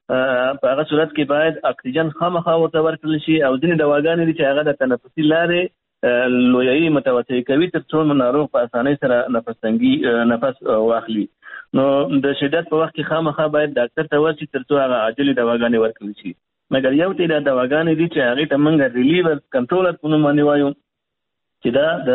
په هغه صورت کې باید اکسیجن خامخا ورته ورکړل شي. او ځینې دواګانې دي چې هغه د تنفسي لارې لویایي متوسع کوي تر څو ناروغ په اسانۍ سره نفس تنګي نفس واخلي. نو د شدت په وخت کې خامخا باید ډاکټر ته ورشي تر څو هغه عاجلې دواګانې ورکړل شي. مګر یو تعداد دواګانې دي چې هغې ته موږ ریلیور کنټرولر په نوم باندې وایو چې دا د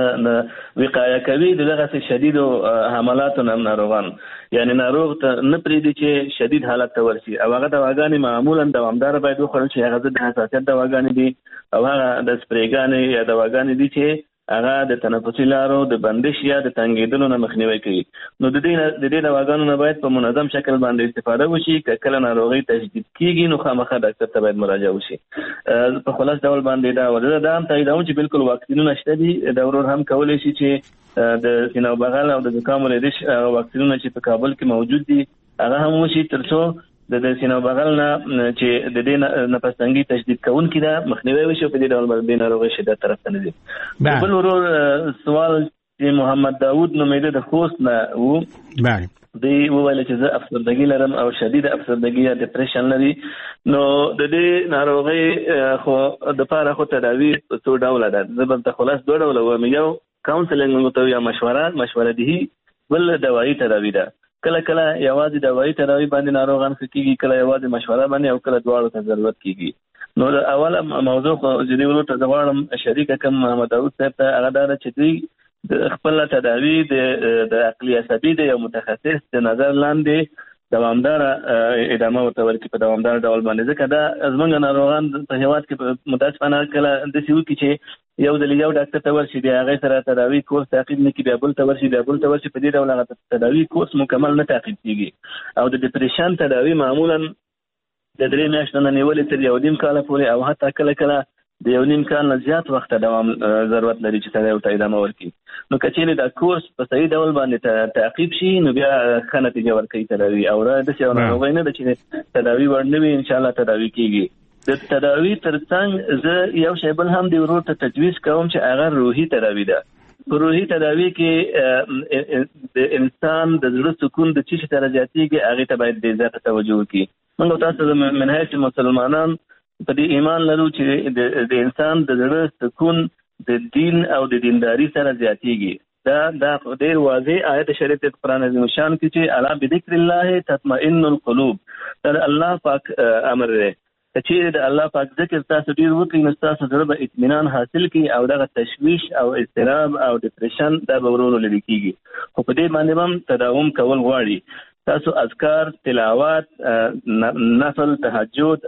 وقایه کوي د دغسې شدیدو حملاتو نه ناروغان، یعنی ناروغ ته نه پرېږدي چې شدید حالت ته ورشي. او هغه دواګانې معمولا دوامداره باید وخوړل شي. هغه ضد حساسیت دواګانې دي او هغه د سپریګانې یا دواګانې دي چې هغه د تنفسي لارو د بندش یا د تنګېدلو نه مخنیوی کوي. نو د دې دواګانو نه باید په منظم شکل باندې استفاده وشي. که کله ناروغي تشدید کېږي نو خامخا ډاکټر ته باید مراجعه وشي. په خلاص ډول باندې دا ورته دا هم تاییدوم چې بالکل واکسینونه شته دي. دا ورور هم کولی شي چې د سینه او بغل او د زکام و ریدش واکسینونه چې په کابل کې موجود دي هغه هم وشي تر څو د سینه او بغل نه چې د دې نفس تنګي تشدید کوونکي ده مخنیوی وشي. په دې ډول باندې ناروغي شدت طرف ته نه ځي. بل ورور سوال چې محمد داود نومېده د خوست نه و. دی وویل چې زه افسردګي لرم او شدید افسردګي یا ډیپریشن لري. نو د دې ناروغي خو د پاره خو تداوی څو ډول ده. زه به د خلاص دوه ډول وایم، یو کاونسلینګ مو ته یا مشوره دي، بل دوايي تداوی ده. کله کله یوازې دوايي تداوی باندې ناروغان کیږي، کله یوازې مشوره باندې او کله دواړو ته ضرورت کیږي. نو د اوله موضوع خو چې دی ورته زغړم شریک کم محمد داوود صاحب ته هغه دا چې دی د خپل تداوی د عقلي عصبي د یو متخصص د نظر لاندې دوامدار ادامه ورته ورکړي په دوامدار ډول باندې، ځکه دا زمونږ ناروغان په هیواد کې متاسفانه کله د سیو کې چې یو د یو ډاکټر ته ورشي دی هغه سره تداوی کورس تعقیب نه کړي، بیا بل ته ورشي په دې ډول هغه تداوی کورس مکمل نه تعقیب کیږي. او د ډیپریشن تداوی معمولا د 3 میاشتو نه نیولې تر 1.5 کال پورې او حتی کله کله د 1.5 کال نه زیات وخت دوام ضرورت لري چې تداوی ته ادامه ورکړي. نو کچېرې دا کورس په صحیح ډول باندې تعقیب شي نو بیا ښه نتیجه ورکوي تداوی. او را د څه ناروغي نه ده چې تداوی ورنوي، ان شاء الله تداوی کیږي. د تداوی ترڅنګ زه یو شی بل هم دی ورور ته تجویز کوم چې هغه روحي تداوی ده. په روحي تداوی کې د انسان د زړه سکون د چی سره زیاتېږي، هغه ته باید د زیات توجه وکړي. موږ تاسو د منهج مسلمانان په دې ایمان لرو چې د انسان د زړه سکون د دین او د دینداری سره زیاتېږي. دا ډېر واضح آیت شریعت قرآن عظیم شان کې چې الا بذکر الله تطمئن القلوب، دا الله پاک امر دی. چې د الله پاک ذکر تاسو ډیر وکړئ نو تاسو زړه به اطمینان حاصل کړي او دغه تشویش او اضطراب او ډیپریشن دا به ورونو لري کیږي. خو په دې باندې هم تداوم کول غواړي. تاسو اذکار، تلاوت، نفل، تهجد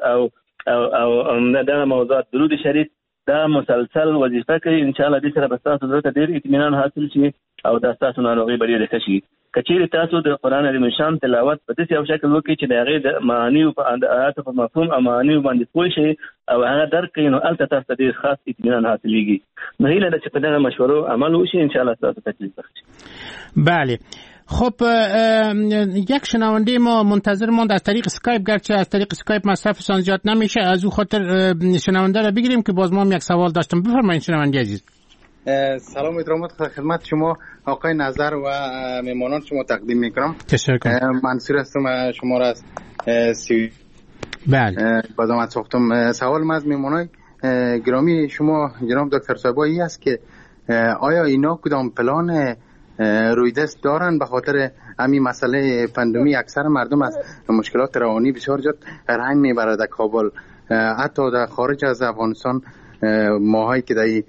او دا موضوعات درود شریف دا مسلسل وظیفه کوي. ان شاء الله دې سره به تاسو زړه ته ډیر اطمینان حاصل شي او دا تاسو ناروغي به ډیره ښه شي. کچېرې تاسو د قرآن عظیم شان تلاوت په داسې یو شکل وکړئ چې د هغې د معانیو په آیاتو په مفهوم او معانیو باندې پوه شئ او هغه درک کړئ، نو هلته تاسو ته ډېر خاص اطمینان حاصلېږي. نو هیله ده چې په دغه مشورو عمل وشي، انشاءالله تاسو تکلیف بخشي. بله. خب یک شنونده ما منتظر ماند از طریق اسکایپ، گرچه از طریق اسکایپ مصرفشان زیاد نمیشه، از او خاطر شنونده را بگیریم که باز ما هم یک سوال داشتم. بفرمایید شنونده عزیز. سلام و احترامات خدمت شما آقای نظر و مهمانان شما تقدیم میکنم. تشکر. منصور هستم، شما را از بله بازم ساختم. سوال از مهمانای گرامی شما جناب دکتر صاحبایی است که آیا اینا کدام پلان رویدست دارن؟ به خاطر همین مسئله پاندمی اکثر مردم از مشکلات روانی بسیار زیاد رنج میبره در کابل، حتی در خارج از افغانستان ماهایی که در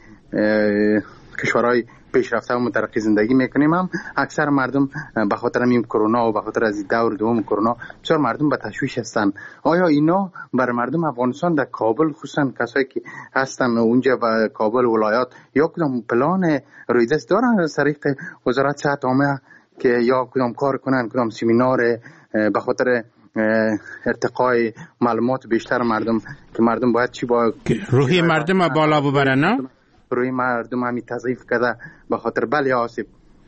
کشورهای پیشرفته و مترقی زندگی میکنیم هم اکثر مردم به خاطر این کرونا و به خاطر از دور دوم کرونا بسیار مردم به تشویش هستن. آیا اینا بر مردم افغانستان در کابل خصوصا کسایی که هستن اونجا و کابل ولایات یا کدام پلان رویدست دارن از طریق وزارت صحت عامه که یا کدام کار کنن، کدام سمینار به خاطر ارتقای معلومات بیشتر مردم که مردم باید چی با روحی مردم بالا ببرن؟ نه روی مردم همی تضعیف کرده به خاطر بله آسیب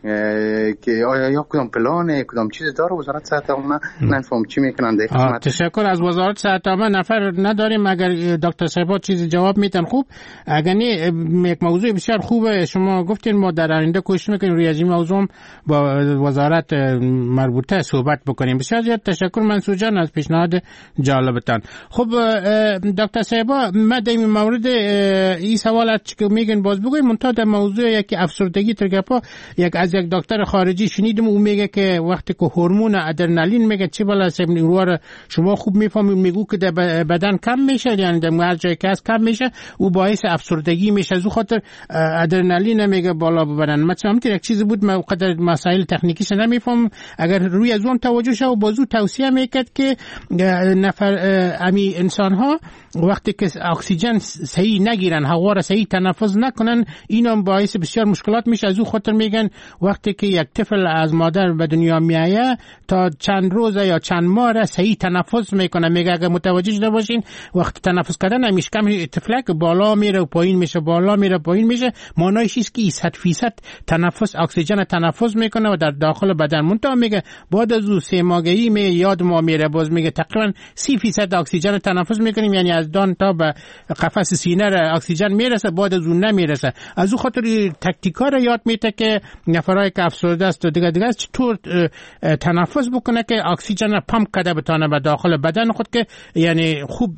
که آیا یا کدام پلان کدام چیز داره وزارت صحت عامه؟ نفهم چی میکنن در خدمت. تشکر. از وزارت صحت عامه نفر نداریم، اگر دکتر صاحب چیزی جواب میتن خوب. اگر نه یک موضوع بسیار خوبه شما گفتین، ما در آینده کوشش میکنیم روی این موضوع با وزارت مربوطه صحبت بکنیم. بسیار زیاد تشکر منصور جان از پیشنهاد جالبتان. خب دکتر صاحب ما در این مورد این سوالات که میگن باز بگویم منتها در موضوع یکی افسردگی ترگپا از یک دکتر خارجی شنیدم او میگه که وقتی که هورمون ادرنالین میگه چی بالا رو شما خوب میفهمید میگو که در بدن کم میشه، یعنی در هر جایی که هست کم میشه او باعث افسردگی میشه، از خاطر ادرنالین میگه بالا ببرن. مثلا همین یک چیزی بود ما قدر مسائل تکنیکیش نمیفهم، اگر روی از اون توجه شه و بازو توصیه میکرد که نفر امی انسان ها وقتی که اکسیژن صحیح نگیرن، هوا را صحیح تنفس نکنن، اینا باعث بسیار مشکلات میشه. از اون خاطر میگن وقتی که یک طفل از مادر به دنیا میایه تا چند روز یا چند ماه صحیح تنفس میکنه. میگه اگه متوجه شده باشین وقتی تنفس کردن نمیشه کم طفلک بالا میره و پایین میشه، بالا میره پایین میشه، معنیش است که 100% تنفس اکسیژن تنفس میکنه و در داخل بدن. منتها میگه بعد از 3 ماهگی می یاد ما میره، باز میگه تقریبا 30% اکسیژن تنفس میکنیم، یعنی از دان تا به قفس سینه اکسیژن میرسه، بعد از اون نمیرسه. از اون خاطر تاکتیکا رو یاد میده که مسافرایی که افسرده است و دیگه چطور تنفس بکنه که اکسیژن را پمپ کرده بتونه به داخل بدن خود، که یعنی خوب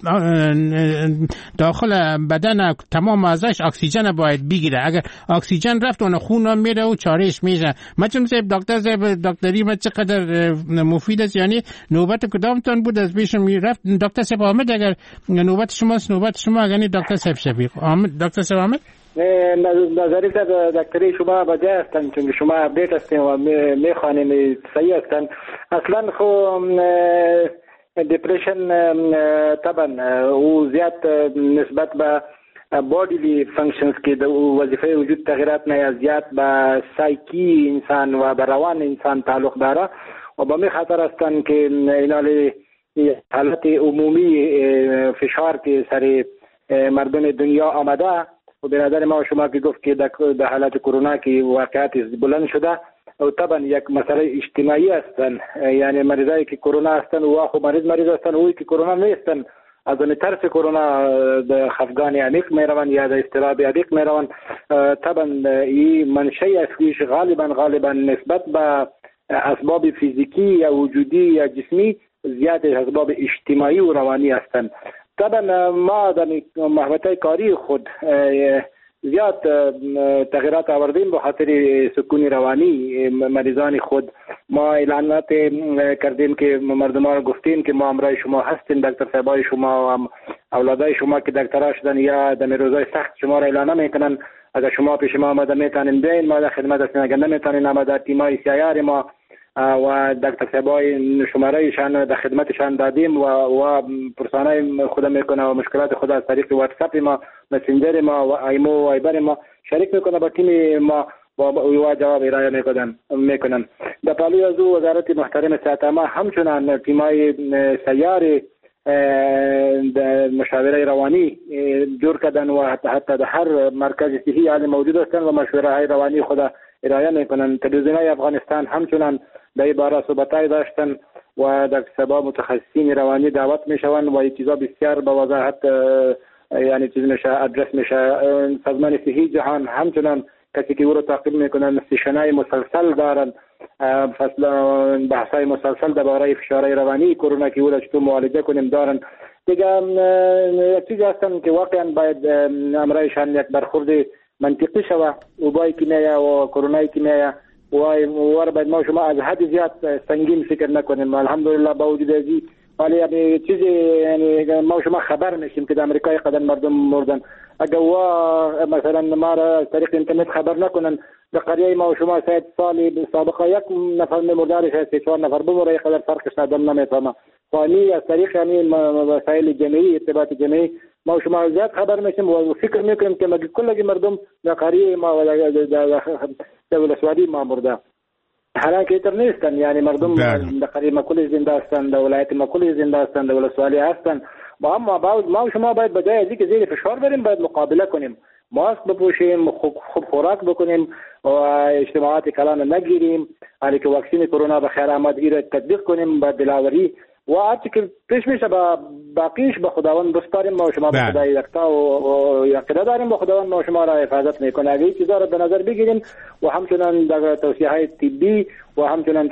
داخل بدن تمام ازش اکسیژن باید بگیره. اگر اکسیژن رفت اون خون میره و چارهش میشه. مثلا دکتر دکتری ما چقدر مفید است. یعنی نوبت کدامتون بود از پیش میرفت دکتر صاحب آمد؟ اگر نوبت شماست نوبت شما، یعنی دکتر صاحب شفیق آمد. دکتر صاحب آمد؟ نظری دکتری شما بجای هستن چون شما اپدیت هستین و میخوانین صحیح هستن. اصلا خو دیپریشن طبعا او زیاد نسبت به بودیلی فانکشنز که د وظیفه وجود تغییرات نه زیاد به سایکی انسان و به روان انسان تعلق داره و به می خاطر هستن که اینالی حالت عمومی فشار که سر مردم دنیا آمده و به نظر ما شما که گفت که در حالت کرونا که واقعیت بلند شده و طبعا یک مسئله اجتماعی هستن. یعنی مریضایی که کرونا هستن و خو مریض هستن اوی که کرونا نیستن از اون ترس کرونا د خفگان عمیق میروان یا د اضطراب عمیق میروان. طبعا این منشأ اصلیش غالبا نسبت به اسباب فیزیکی یا وجودی یا جسمی زیاد اسباب اجتماعی و روانی هستند. طبعا ما در محوطه کاری خود زیاد تغییرات آوردیم به خاطر سکون روانی مریضان خود. ما اعلانات کردیم که مردمان رو گفتیم که ما همراه شما هستیم، دکتر صاحبای شما و اولادای شما که دکترها شدن یا در روزهای سخت شما را اعلان میکنن. اگر شما پیش ما آمده میتونین بیاین، ما در خدمت هستیم. اگر نمیتونین آمده تیمای سیار ما و دکتر صاحبای شمارهشان در خدمتشان دادیم و پرسانای خود میکنه و مشکلات خود از طریق واتساپ ما، مسنجر ما و ایمو و ایبر ما شریک میکنه با تیم ما و جواب ارائه میکنن. در پالوی از وزارت محترم صحت ما همچنان تیمای سیار مشاوره روانی جور کردن و حتی در هر مرکز صحی حال موجود هستند و مشوره های روانی خود ارائه میکنن. تلویزیون‌های افغانستان همچنان در این باره صحبت‌های داشتن و در سبا متخصصین روانی دعوت میشوند و این چیزا بسیار با وضاحت یعنی چیز میشه ادرس میشه. سازمان صحی جهان همچنان کسی که او رو تعقیب میکنن سشن‌های مسلسل دارن، فصل بحث‌های مسلسل درباره فشارهای روانی کرونا که او را چطور معالجه کنیم دارن. دیگه یک چیزی هستن که واقعا باید امرایشان یک برخورد منطقی شوه. وبای که میایه و کرونایی که میایه و باید ما شما از حد زیاد سنگین فکر نکنیم. الحمدلله با وجود ازی ولی یعنی چیزی یعنی ما شما خبر میشیم که در امریکای قدر مردم مردن. اگر مثلا ما را از طریق اینترنت خبر نکنن در قریه ما شما ساعت سال سابقه یک نفر مردارش هست 4 نفر بمره قدر فرقش ندم نمیتونه. فانی از طریق یعنی وسایل جمعی ارتباط جمعی ما شما زیاد خبر میشیم و فکر میکنیم که مگه کل مردم در قریه ما و در ولسوالی ما مرده. حالانکه اینطور نیستن. یعنی مردم در قریه ما کلی زنده هستن، در ولایت ما کلی زنده هستن، در ولسوالی هستن. ما شما باید بجای ازی که زیر فشار بریم باید مقابله کنیم، ماسک بپوشیم، خوب خوراک بکنیم و اجتماعات کلان نگیریم. حالی که واکسین کرونا به خیر آمدگی را تطبیق کنیم با دلاوری و هرچی که پیش میشه باقیش به خداوند بسپاریم. ما شما به خدای یکتا و یقین داریم به خداوند ما شما را حفاظت میکنه. اگه این چیزا را به نظر بگیریم و همچنان در توصیه های طبی و همچنان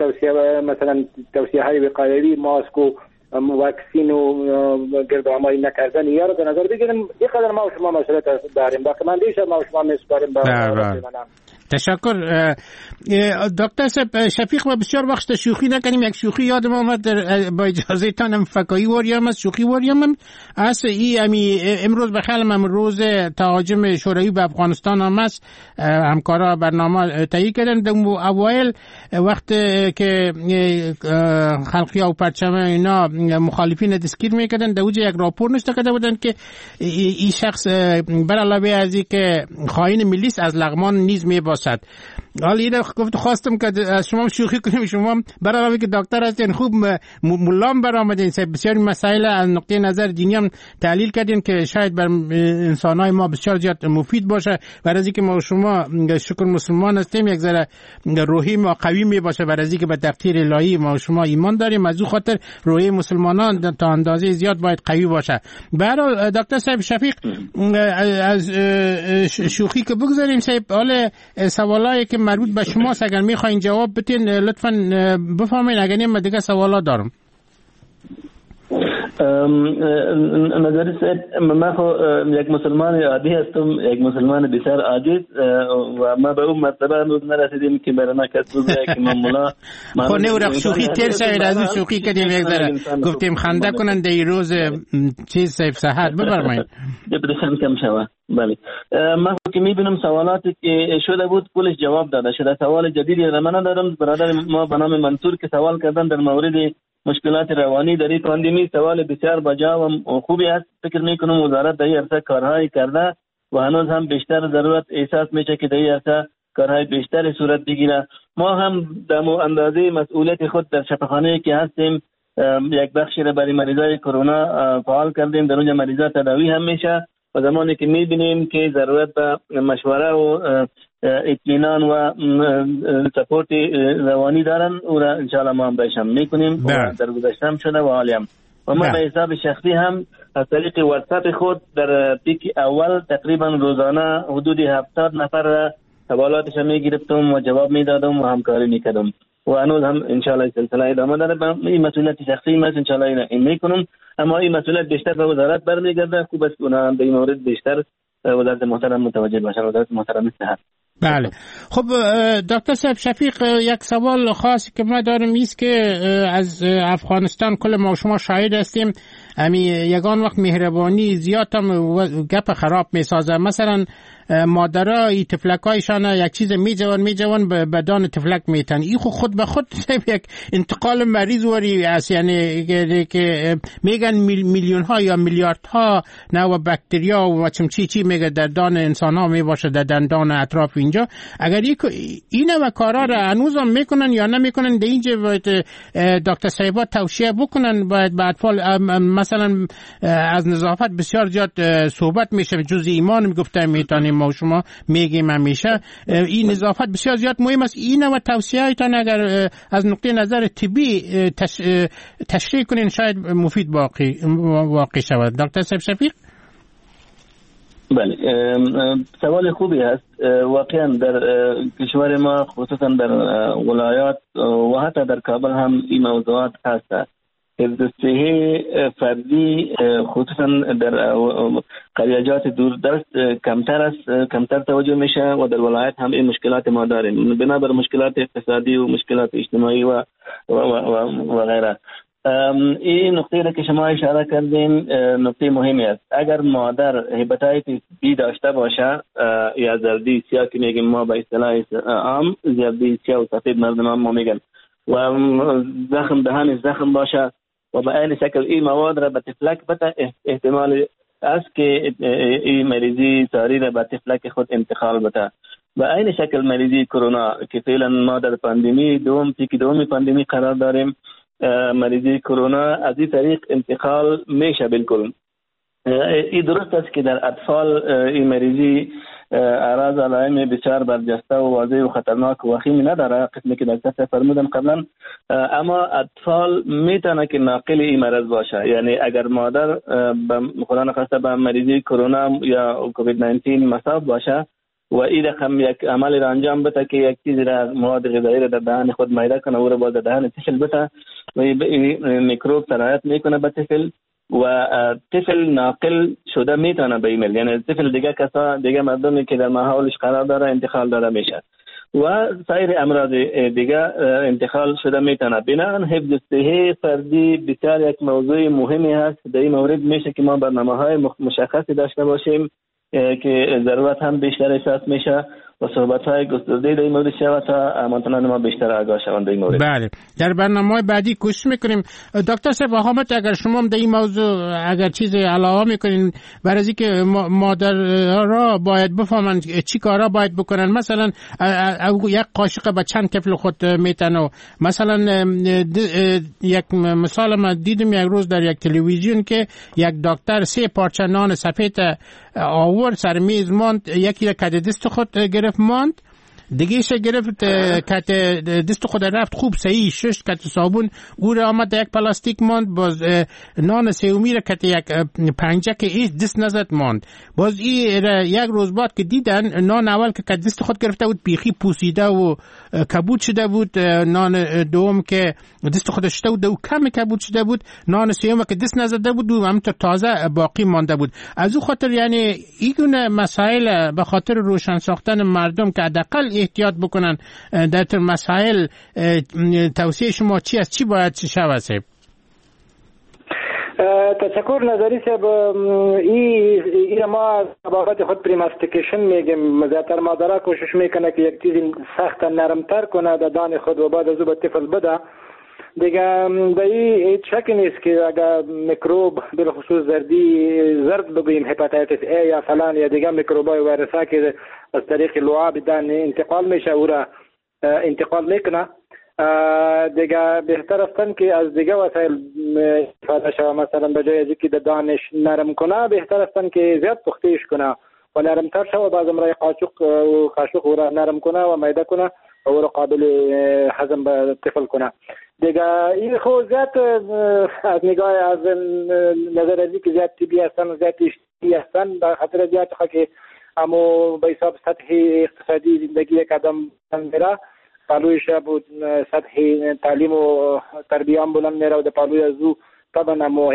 توصیه های وقایوی ماسک و واکسین و گردآمایی نکردن یا رو به نظر بگیریم اینقدر ما و شما مسئولیت داریم. باقی من دیشه ما و شما میسپاریم به تشکر. دکتر شفیق و بسیار وقت شوخی نکنیم. یک شوخی یادم آمد با اجازه تانم فکایی واریم از شوخی واریم از امروز بخیالم روز تهاجم شوروی به افغانستان هم است. همکارا برنامه تهیه کردن در اوایل وقت که خلقی و پرچم اینا مخالفین دستگیر میکردن در اوج یک راپور نشته کرده بودن که این شخص بر علاوه از این که خائن ملی است از لغمان نیز میباسد. حالا اینو خواستم که از شما شوخی کنیم. شما بر علاوه که دکتر هستین خوب ملام برآمدین، بسیار مسائل از نقطه نظر دینی هم تحلیل کردین که شاید بر انسانای ما بسیار زیاد مفید باشه. برای از اینکه ما شما شکر مسلمان هستیم یک ذره روحی ما قوی می باشه، برای از اینکه به تقدیر الهی ما شما ایمان داریم، از اون خاطر روحی مسلمانان تا اندازه زیاد باید قوی باشه. به هر حال دکتر صاحب شفیق از شوخی که بگذاریم صاحب، حال سوالایی که مربوط به شماست اگر میخواین جواب بدین لطفاً بفرمایید، اگر نه دیگه سوالا دارم. نظری صاحب، من یک مسلمان عادی هستم، یک مسلمان بسیار عاجز و ما به اون مرتبه هنوز نرسیدیم که برای ما کس بزرگ که من مولا خب نه رخ شوخی تیر شاید از اون شوخی کردیم یک ذره گفتیم خنده کنن در روز چیز سیف صحت. بفرمایید. بدشم کم شوه. بله، من که میبینم سوالاتی که شده بود کلش جواب داده شده. سوال جدیدی را من ندارم. برادر ما به نام منصور که سوال کردن در مورد مشکلات روانی در این پاندمی، سوال بسیار بجا و خوبی است. فکر میکنم وزارت در این عرصه کارهایی کرده و هنوز هم بیشتر ضرورت احساس میشه که در این عرصه کارهای بیشتری صورت بگیره. ما هم در اندازه مسئولیت خود در شفاخانه که هستیم یک بخشی را برای مریضای کرونا فعال کردیم. در اونجا مریضا تداوی هم میشه و زمانی که میبینیم که ضرورت به مشوره و اطمینان و سپورت روانی دارن او را انشاءالله ما هم بهشم میکنیم و در گذشته هم شده و حالی هم. و ما به حساب شخصی هم از طریق واتساپ خود در پیک اول تقریبا روزانه حدود 70 نفر سوالاتش میگرفتم و جواب میدادم و همکاری میکردم و هنوز هم انشاءالله سلسله ادامه داره. این مسئولیت شخصی من انشاءالله این میکنم، اما این مسئولیت بیشتر به وزارت برمیگرده. خوب است اونها به این مورد بیشتر وزارت محترم متوجه باشن، وزارت محترم صحت. بله. خب دکتر صاحب شفیق، یک سوال خاصی که ما داریم ایست که از افغانستان کل ما شما شاهد هستیم یگان وقت مهربانی زیاد هم گپ خراب میسازه. مثلا مادرها ای تفلکایشان یک چیز میجوان به دان تفلک میتن. این خود به خود یک انتقال مریض وری است، یعنی که میگن میلیون ها یا میلیارد ها نوع باکتریا و چی میگه در دان انسان ها میباشه، در دندان اطراف اینجا. اگر این و کارا را هنوز هم میکنن یا نمیکنن، در اینجا باید دکتر صاحبا توصیه بکنن. باید به اطفال مثلا از نظافت بسیار زیاد صحبت میشه، جز ایمان میگفتن میتونیم ما شما میگیم همیشه این نظافت بسیار زیاد مهم است. این و توصیه‌تان اگر از نقطه نظر طبی تشریح کنین شاید مفید واقع شود. دکتر صاحب شفیق. بله، سوال خوبی هست. واقعا در کشور ما خصوصا در ولایات و حتی در کابل هم این موضوعات هست. حفظ صحی فردی خصوصا در قریجات دوردست کمتر توجه میشه و در ولایت هم این مشکلات ما داریم بنابر مشکلات اقتصادی و مشکلات اجتماعی و غیره. این نقطه را که شما اشاره کردین نقطه مهمی است. اگر مادر هپاتیتیس بی داشته باشه یا زردی سیاه که میگیم ما به اصطلاح عام زردی سیاه و سفید مردم ما میگن و زخم دهان زخم باشه و به این شکل این مواد را به تفلک بده، احتمال است که این مریضی ساری را به تفلک خود انتقال بده. به این شکل مریضی کرونا که فعلا ما در پاندمی دوم پاندمی قرار داریم، مریضی کرونا از این طریق انتقال میشه. بالکل این درست است که در اطفال این مریضی اعراض علائم بسیار برجسته و واضح و خطرناک و وخیم نداره، قسمی که دکتر فرمودن قبلا، اما اطفال میتونه که ناقل این مرض باشه. یعنی اگر مادر خدا نخواسته به مریضی کرونا یا کووید 19 مصاب باشه و این رقم یک عمل را انجام بده که یک چیزی را مواد غذایی را در دهان خود میده کنه، او را باز در دهان طفل بده و این میکروب سرایت میکنه به طفل و طفل ناقل شده میتونه به ایمیل، یعنی طفل دیگه مردمی که در ماحولش قرار داره انتقال داره میشه و سایر امراض دیگه انتقال شده میتونه. بنابراین حفظ صحی فردی بسیار یک موضوع مهمی هست. در این مورد میشه که ما برنامه‌های مشخصی داشته باشیم که ضرورت هم بیشتر احساس میشه و صحبت‌های گسترده در این مورد شود تا هموطنان ما بیشتر آگاه شوند در این مورد. بله، در برنامه‌های بعدی کوشش میکنیم. دکتر صاحب احمد، اگر شما در این موضوع اگر چیز علاوه میکنین برای اینکه مادرها باید بفهمن چی کارا باید بکنن، مثلا یک قاشق به چند طفل خود میتن، مثلا یک مثال ما دیدم یک روز در یک تلویزیون که یک دکتر 3 پارچه نان سفید آورد سر میز ماند، یکی را کد دست خود گرفت ماند دیگه شه گرفت کت دست خود رفت خوب صحیح شش کت صابون او را آمد یک پلاستیک ماند. باز نان سیومی را کت یک پنجه که ایش دست نزد ماند. باز یک روز بعد که دیدن نان اول که دست خود گرفته بود بیخی پوسیده و کبود شده بود، نان دوم که دست خود شده بود و کم کبود شده بود، نان سیوم که دست نزده بود و همینطور تازه باقی مانده بود. از او خاطر یعنی این مسائل به خاطر روشن ساختن مردم که حداقل احتیاط بکنن در تر مسائل، توصیه شما چی است؟ چی باید شود؟ تشکر نظری صاحب. این ما بابت خود پریماستیکیشن میگیم، زیادتر مادرها کوشش میکنه که یک چیز سخت نرمتر کنه در دان خود و بعد از او به طفل بده. دیگه به این هیچ شکی نیست که اگر میکروب بالخصوص زرد بگوییم هپاتیتس ای یا فلان یا دیگه میکروبای ویروسا که از طریق لعاب دان انتقال میشه او را انتقال میکنه، دیگه بهتر است که از دیگه وسایل استفاده شود. مثلا به جای از اینکه دانش نرم کنه بهتر است که زیاد پختیش کنه و نرمتر شود. بعض امرای قاشق او را نرم کنه و میده کنه او را قابل هضم به طفل کنه. دیگه این خود زیاد از نگاه از نظر ازی که زیاد طبی هستن و زیاد اشتی هستن، به خاطر زیاد که اما به حساب سطح اقتصادی زندگی یک آدم میره، پالویش بود سطح تعلیم و تربیه هم بلند میره و در پالوی از او طبعا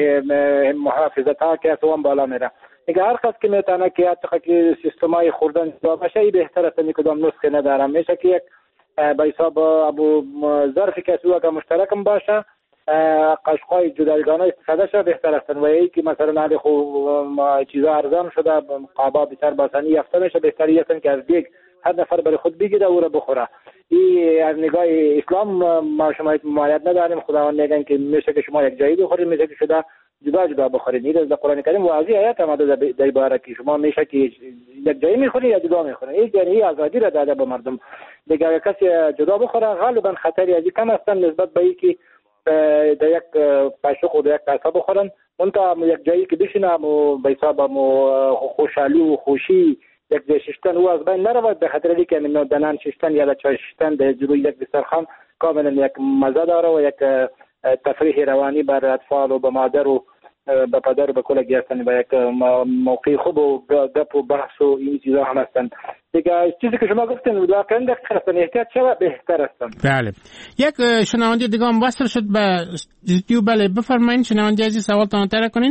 محافظت ها که هم بالا میره. دیگه هر کس که میتونه که حتی که سیستمای خوردن جدا بشه ای بهتر است کدام نسخه ندارم. میشه که یک به حساب ابو ظرفی که سوی که مشترکم باشه قاشقای جداگانه استفاده شه بهتر است. و ای که مثلا علی خو چیزا ارزان شده قابا بسر باسنی یافته میشه، بهتری است که از دیگ هر نفر برای خود بگیره او را بخوره. این از نگاه اسلام ما شما ممانعت نداریم. خداوند میگن که میشه که شما یک جایی بخورید، میشه که شده جدا جدا بخورید. این از قرآن کریم واضح آیات آمده در باره که شما میشه که یک جایی میخورید یا جدا میخورید. این یعنی آزادی را داده به مردم. دیگه اگر کسی جدا بخوره غالبا خطری از کم هستن نسبت به اینکه در یک قاشق و در یک کاسه بخورن. منتها یک جایی که بشینه به حساب خوشحالی و خوشی یک جای ششتن او از بین نرود، به خاطر اینکه من دنان ششتن یا چای ششتن در جلوی یک دسترخوان کاملا یک مزه داره و یک تفریح روانی بر اطفال و به مادر و به پدر و به کل هستن و یک موقع خوب و گپ و بحث و این چیزا هم هستن. دیگه چیزی که شما گفتین واقعا دقیق هستن، احتیاط شود بهتر هستن. بله. یک شنونده دیگه هم وصل شد به استودیو. بله بفرمایید شنونده عزیز سوالتون مطرح کنین.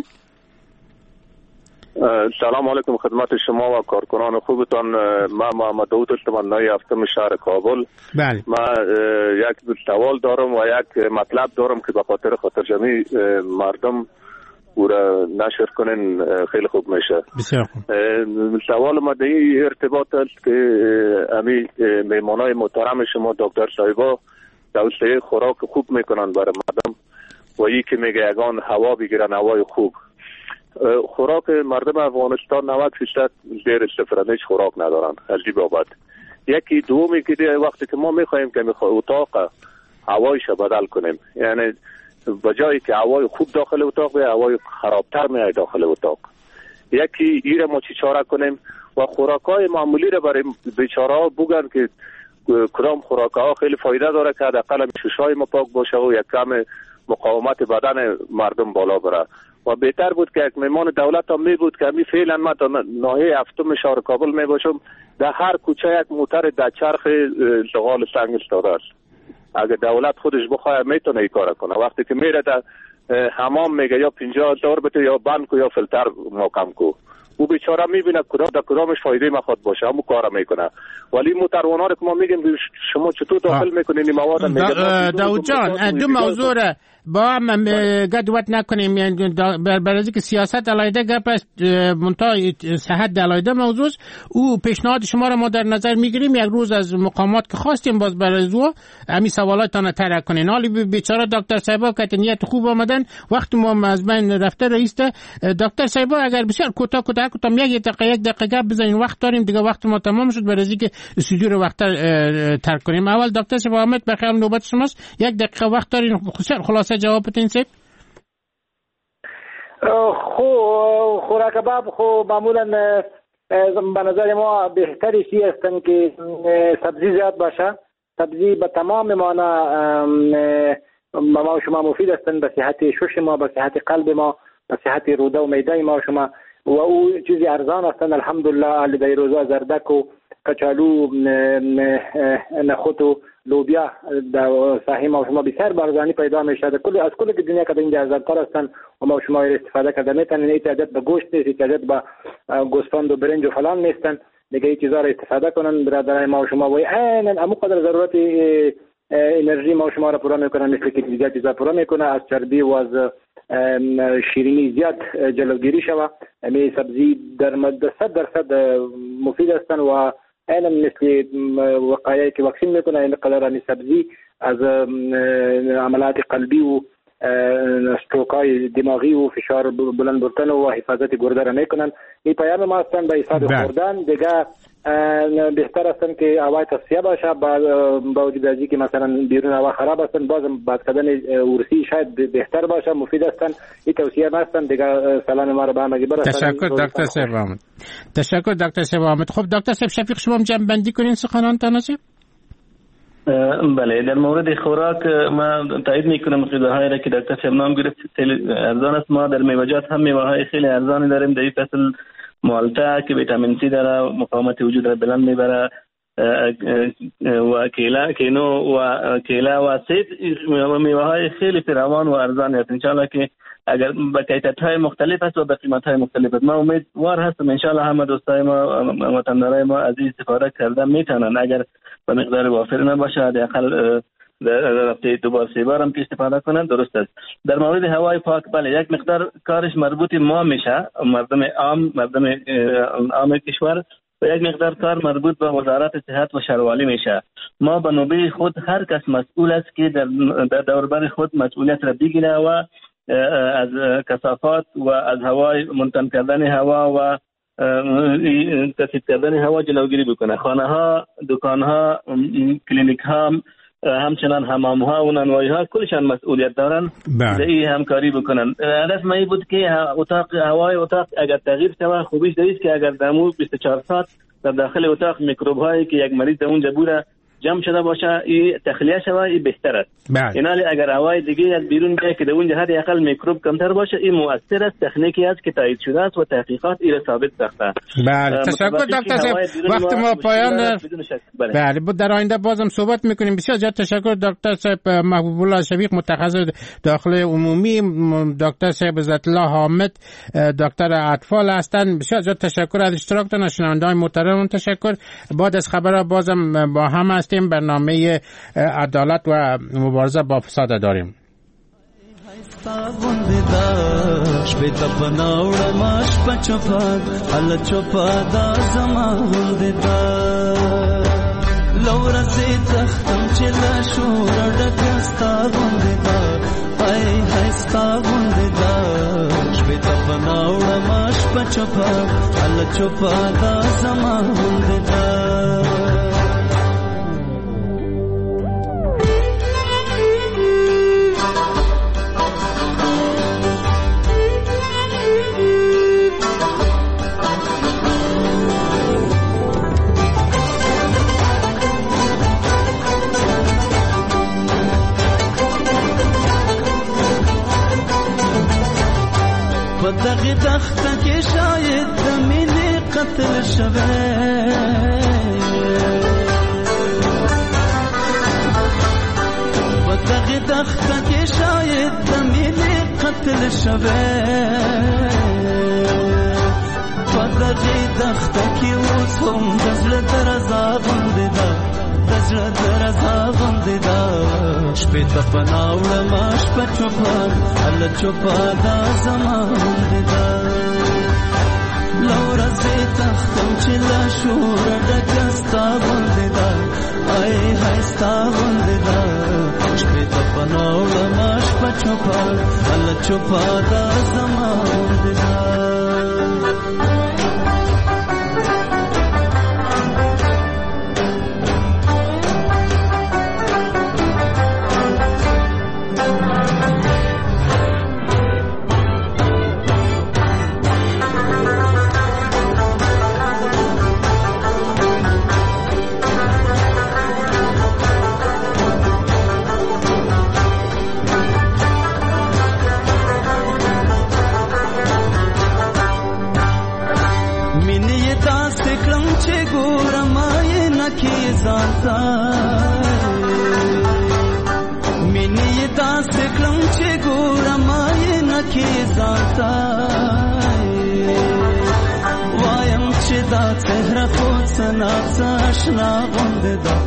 سلام علیکم خدمت شما و کارکنان خوبتان. من محمد داود هستم، نای هفتم شهر کابل. بله. من یک سوال دارم و یک مطلب دارم که به خاطر جمعی مردم او را نشر کنین خیلی خوب میشه. بسیار خوب. سوال ما در این ارتباط است که امی میمانای محترم شما دکتر صاحبا توصیه خوراک خوب میکنن برای مردم و این که میگه یگان هوا بگیرن هوای خوب. خوراک مردم افغانستان 90% زیر صفر، هیچ خوراک ندارن. عجیب بابت. یکی دومی که وقتی که ما میخوایم که اتاق هوایش بدل کنیم، یعنی بجایی که هوای خوب داخل اتاق به هوای خرابتر میای داخل اتاق، یکی ایره ما چی چاره کنیم و خوراکای معمولی رو برای بیچاره ها بگن که کدام خوراک‌ها خیلی فایده داره که حداقل ششای ما پاک باشه و یک کم مقاومت بدن مردم بالا بره. و بهتر بود که یک میمان دولت هم می بود که همی فعلا من تا ناحیه هفتم شهر کابل می باشم، در هر کوچه یک موتر در چرخ زغال سنگ استاده است. اگر دولت خودش بخواه میتونه این کار کنه. وقتی که میره در حمام میگه یا 50 دور بده یا بند کو یا فیلتر محکم کو، او بیچاره میبینه کدامش فایده مخواد باشه همون کارا میکنه. ولی موترونا رو که ما میگیم شما چطور داخل میکنین این مواد؟ داود جان دو موضوع را با هم گدوت نکنیم، یعنی برای که سیاست علایده گپ است، منتها صحت علایده موضوع است. او پیشنهاد شما را ما در نظر میگیریم، یک روز از مقامات که خواستیم باز برای زو همین سوالاتان طرح کنین. حالی بیچاره دکتر صاحبا که نیت خوب آمدن، وقت ما از بین رفته رئیس دکتر صاحبا اگر بسیار کوتاه یک دقیقه گپ بزنین، وقت داریم دیگه، وقت ما تمام شد برای اینکه استودیو رو وقت ترک کنیم. اول دکتر صاحب آمد بخیر نوبت شماست، یک دقیقه وقت دارین، خلاصه جواب بدین صاحب. خوراک کباب خو معمولا به نظر ما بهتری چی هستن که سبزی زیاد باشه. سبزی به تمام معنا ما شما مفید هستن، به صحت شش ما، به صحت قلب ما، به صحت روده و معده ما شما، و او چیزی ارزان هستن الحمدلله. در روزا زردک و کچالو، نخود و لوبیا در ساحه ما شما بسیار بارزانی پیدا میشه. از کل دنیا که اینجا ارزانتر هستن و ما شما استفاده کرده میتونن. احتیاجات به گوشت نیست، احتیاجات به گوسفند و برنج و فلان نیستن. دیگه این چیزا رو استفاده کنن برادرای ما شما، و عیناً همون قدر ضرورت انرژی ما شما را پورا میکنن، مثل که دیگه چیزا پورا میکنه. از چربی و از شیرینی زیاد جلوگیری شوه. همین سبزی در 100% مفید هستن و عیناً مثل وقایعی که واکسین میکنه، این قدر همین سبزی از عملات قلبی و استروکای دماغی و فشار بلند بردن و حفاظت گرده را میکنن. این پیام ما هستن به ایصال خوردن. دیگه بهتر هستن که هوای تصفیه باشه، با وجود از که مثلا بیرون هوا خراب هستن، بازم باد کردن ورسی شاید بهتر باشه، مفید هستن. این توصیه ما هستن. دیگه سلام ما را به همگی برسونید. تشکر دکتر صاحب احمد. تشکر دکتر صاحب احمد. خب دکتر صاحب شفیق، شما جمع بندی کنین سخنان تناسب. بله، در مورد خوراک ما تایید میکنم غذاهایی را که دکتر صاحب نام گرفت خیلی ارزان است. ما در میوه‌جات هم میوه‌های خیلی ارزانی داریم. در این فصل مالتا که ویتامین سی داره، مقاومت وجود را بلند میبره، و کیلا و سید میوه‌های خیلی فراوان و ارزان است. ان شاء الله که اگر با کیفیت‌های مختلف است و با قیمت‌های مختلف است، ما امیدوار هستم ان شاء الله همه دوستای ما وطندارای ما از این استفاده کردن میتونن. اگر به مقدار وافر نباشه حداقل در هفته 2-3 بار هم که استفاده کنن درست است. در مورد هوای پاک، بله یک مقدار کارش مربوط ما میشه، مردم عام کشور، و یک مقدار کار مربوط به وزارت صحت و شهروانی میشه. ما به نوبه خود هر کس مسئول است که در دوربر خود مسئولیت را بگیره و از کثافات و از هوای منتن کردن هوا و کثیف کردن هوا جلوگیری بکنه. خانه ها، دکان ها، کلینیک ها، همچنان حمام ها و نانوایی ها کلشان مسئولیت دارن در این همکاری بکنن. هدف ما این بود که هوای اتاق اگر تغییر شود، خوبیش دارید که اگر دمو 24 ساعت در داخل اتاق میکروب هایی که یک مریض در اونجا بوده جمع شده باشه، این تخلیه شود، این بهتر است. اینالی اگر هوای دیگه از بیرون بیاد که در اونجا حد اقل میکروب کمتر باشه، این مؤثر است. تکنیکی است که تایید شده است و تحقیقات این ثابت ساخته. بله، تشکر دکتر صاحب. وقت ما پایان. بله، در آینده بازم صحبت میکنیم. بسیار زیاد تشکر دکتر صاحب محبوب الله شفیق، متخصص داخل عمومی، دکتر صاحب عزت الله حامد، دکتر اطفال هستند. بسیار زیاد تشکر از اشتراکتان. شنوندگان محترم تشکر. بعد از خبرها بازم با هم هستیم. برنامه عدالت و مبارزه با فساد داریم. دغه تخت کې شاید د مینې قتل شوه، دغه تخت کې شاید د مینې قتل شوه، دغه تخت کې اوس هم د زړه درزا غوندې ده، د زړه درزا غوندې ده. شپې ته پناه وړم شپه چوپه هله چوپه دا زما غوندې ده. له ورځې تختم چې له شوره ډکه ستا غوندې ده، ای های ستا غوندې ده. شپې ته پناه وړم شپه چوپه هله چوپه دا زما غوندې ده. ناڅ آشنا غوندې ده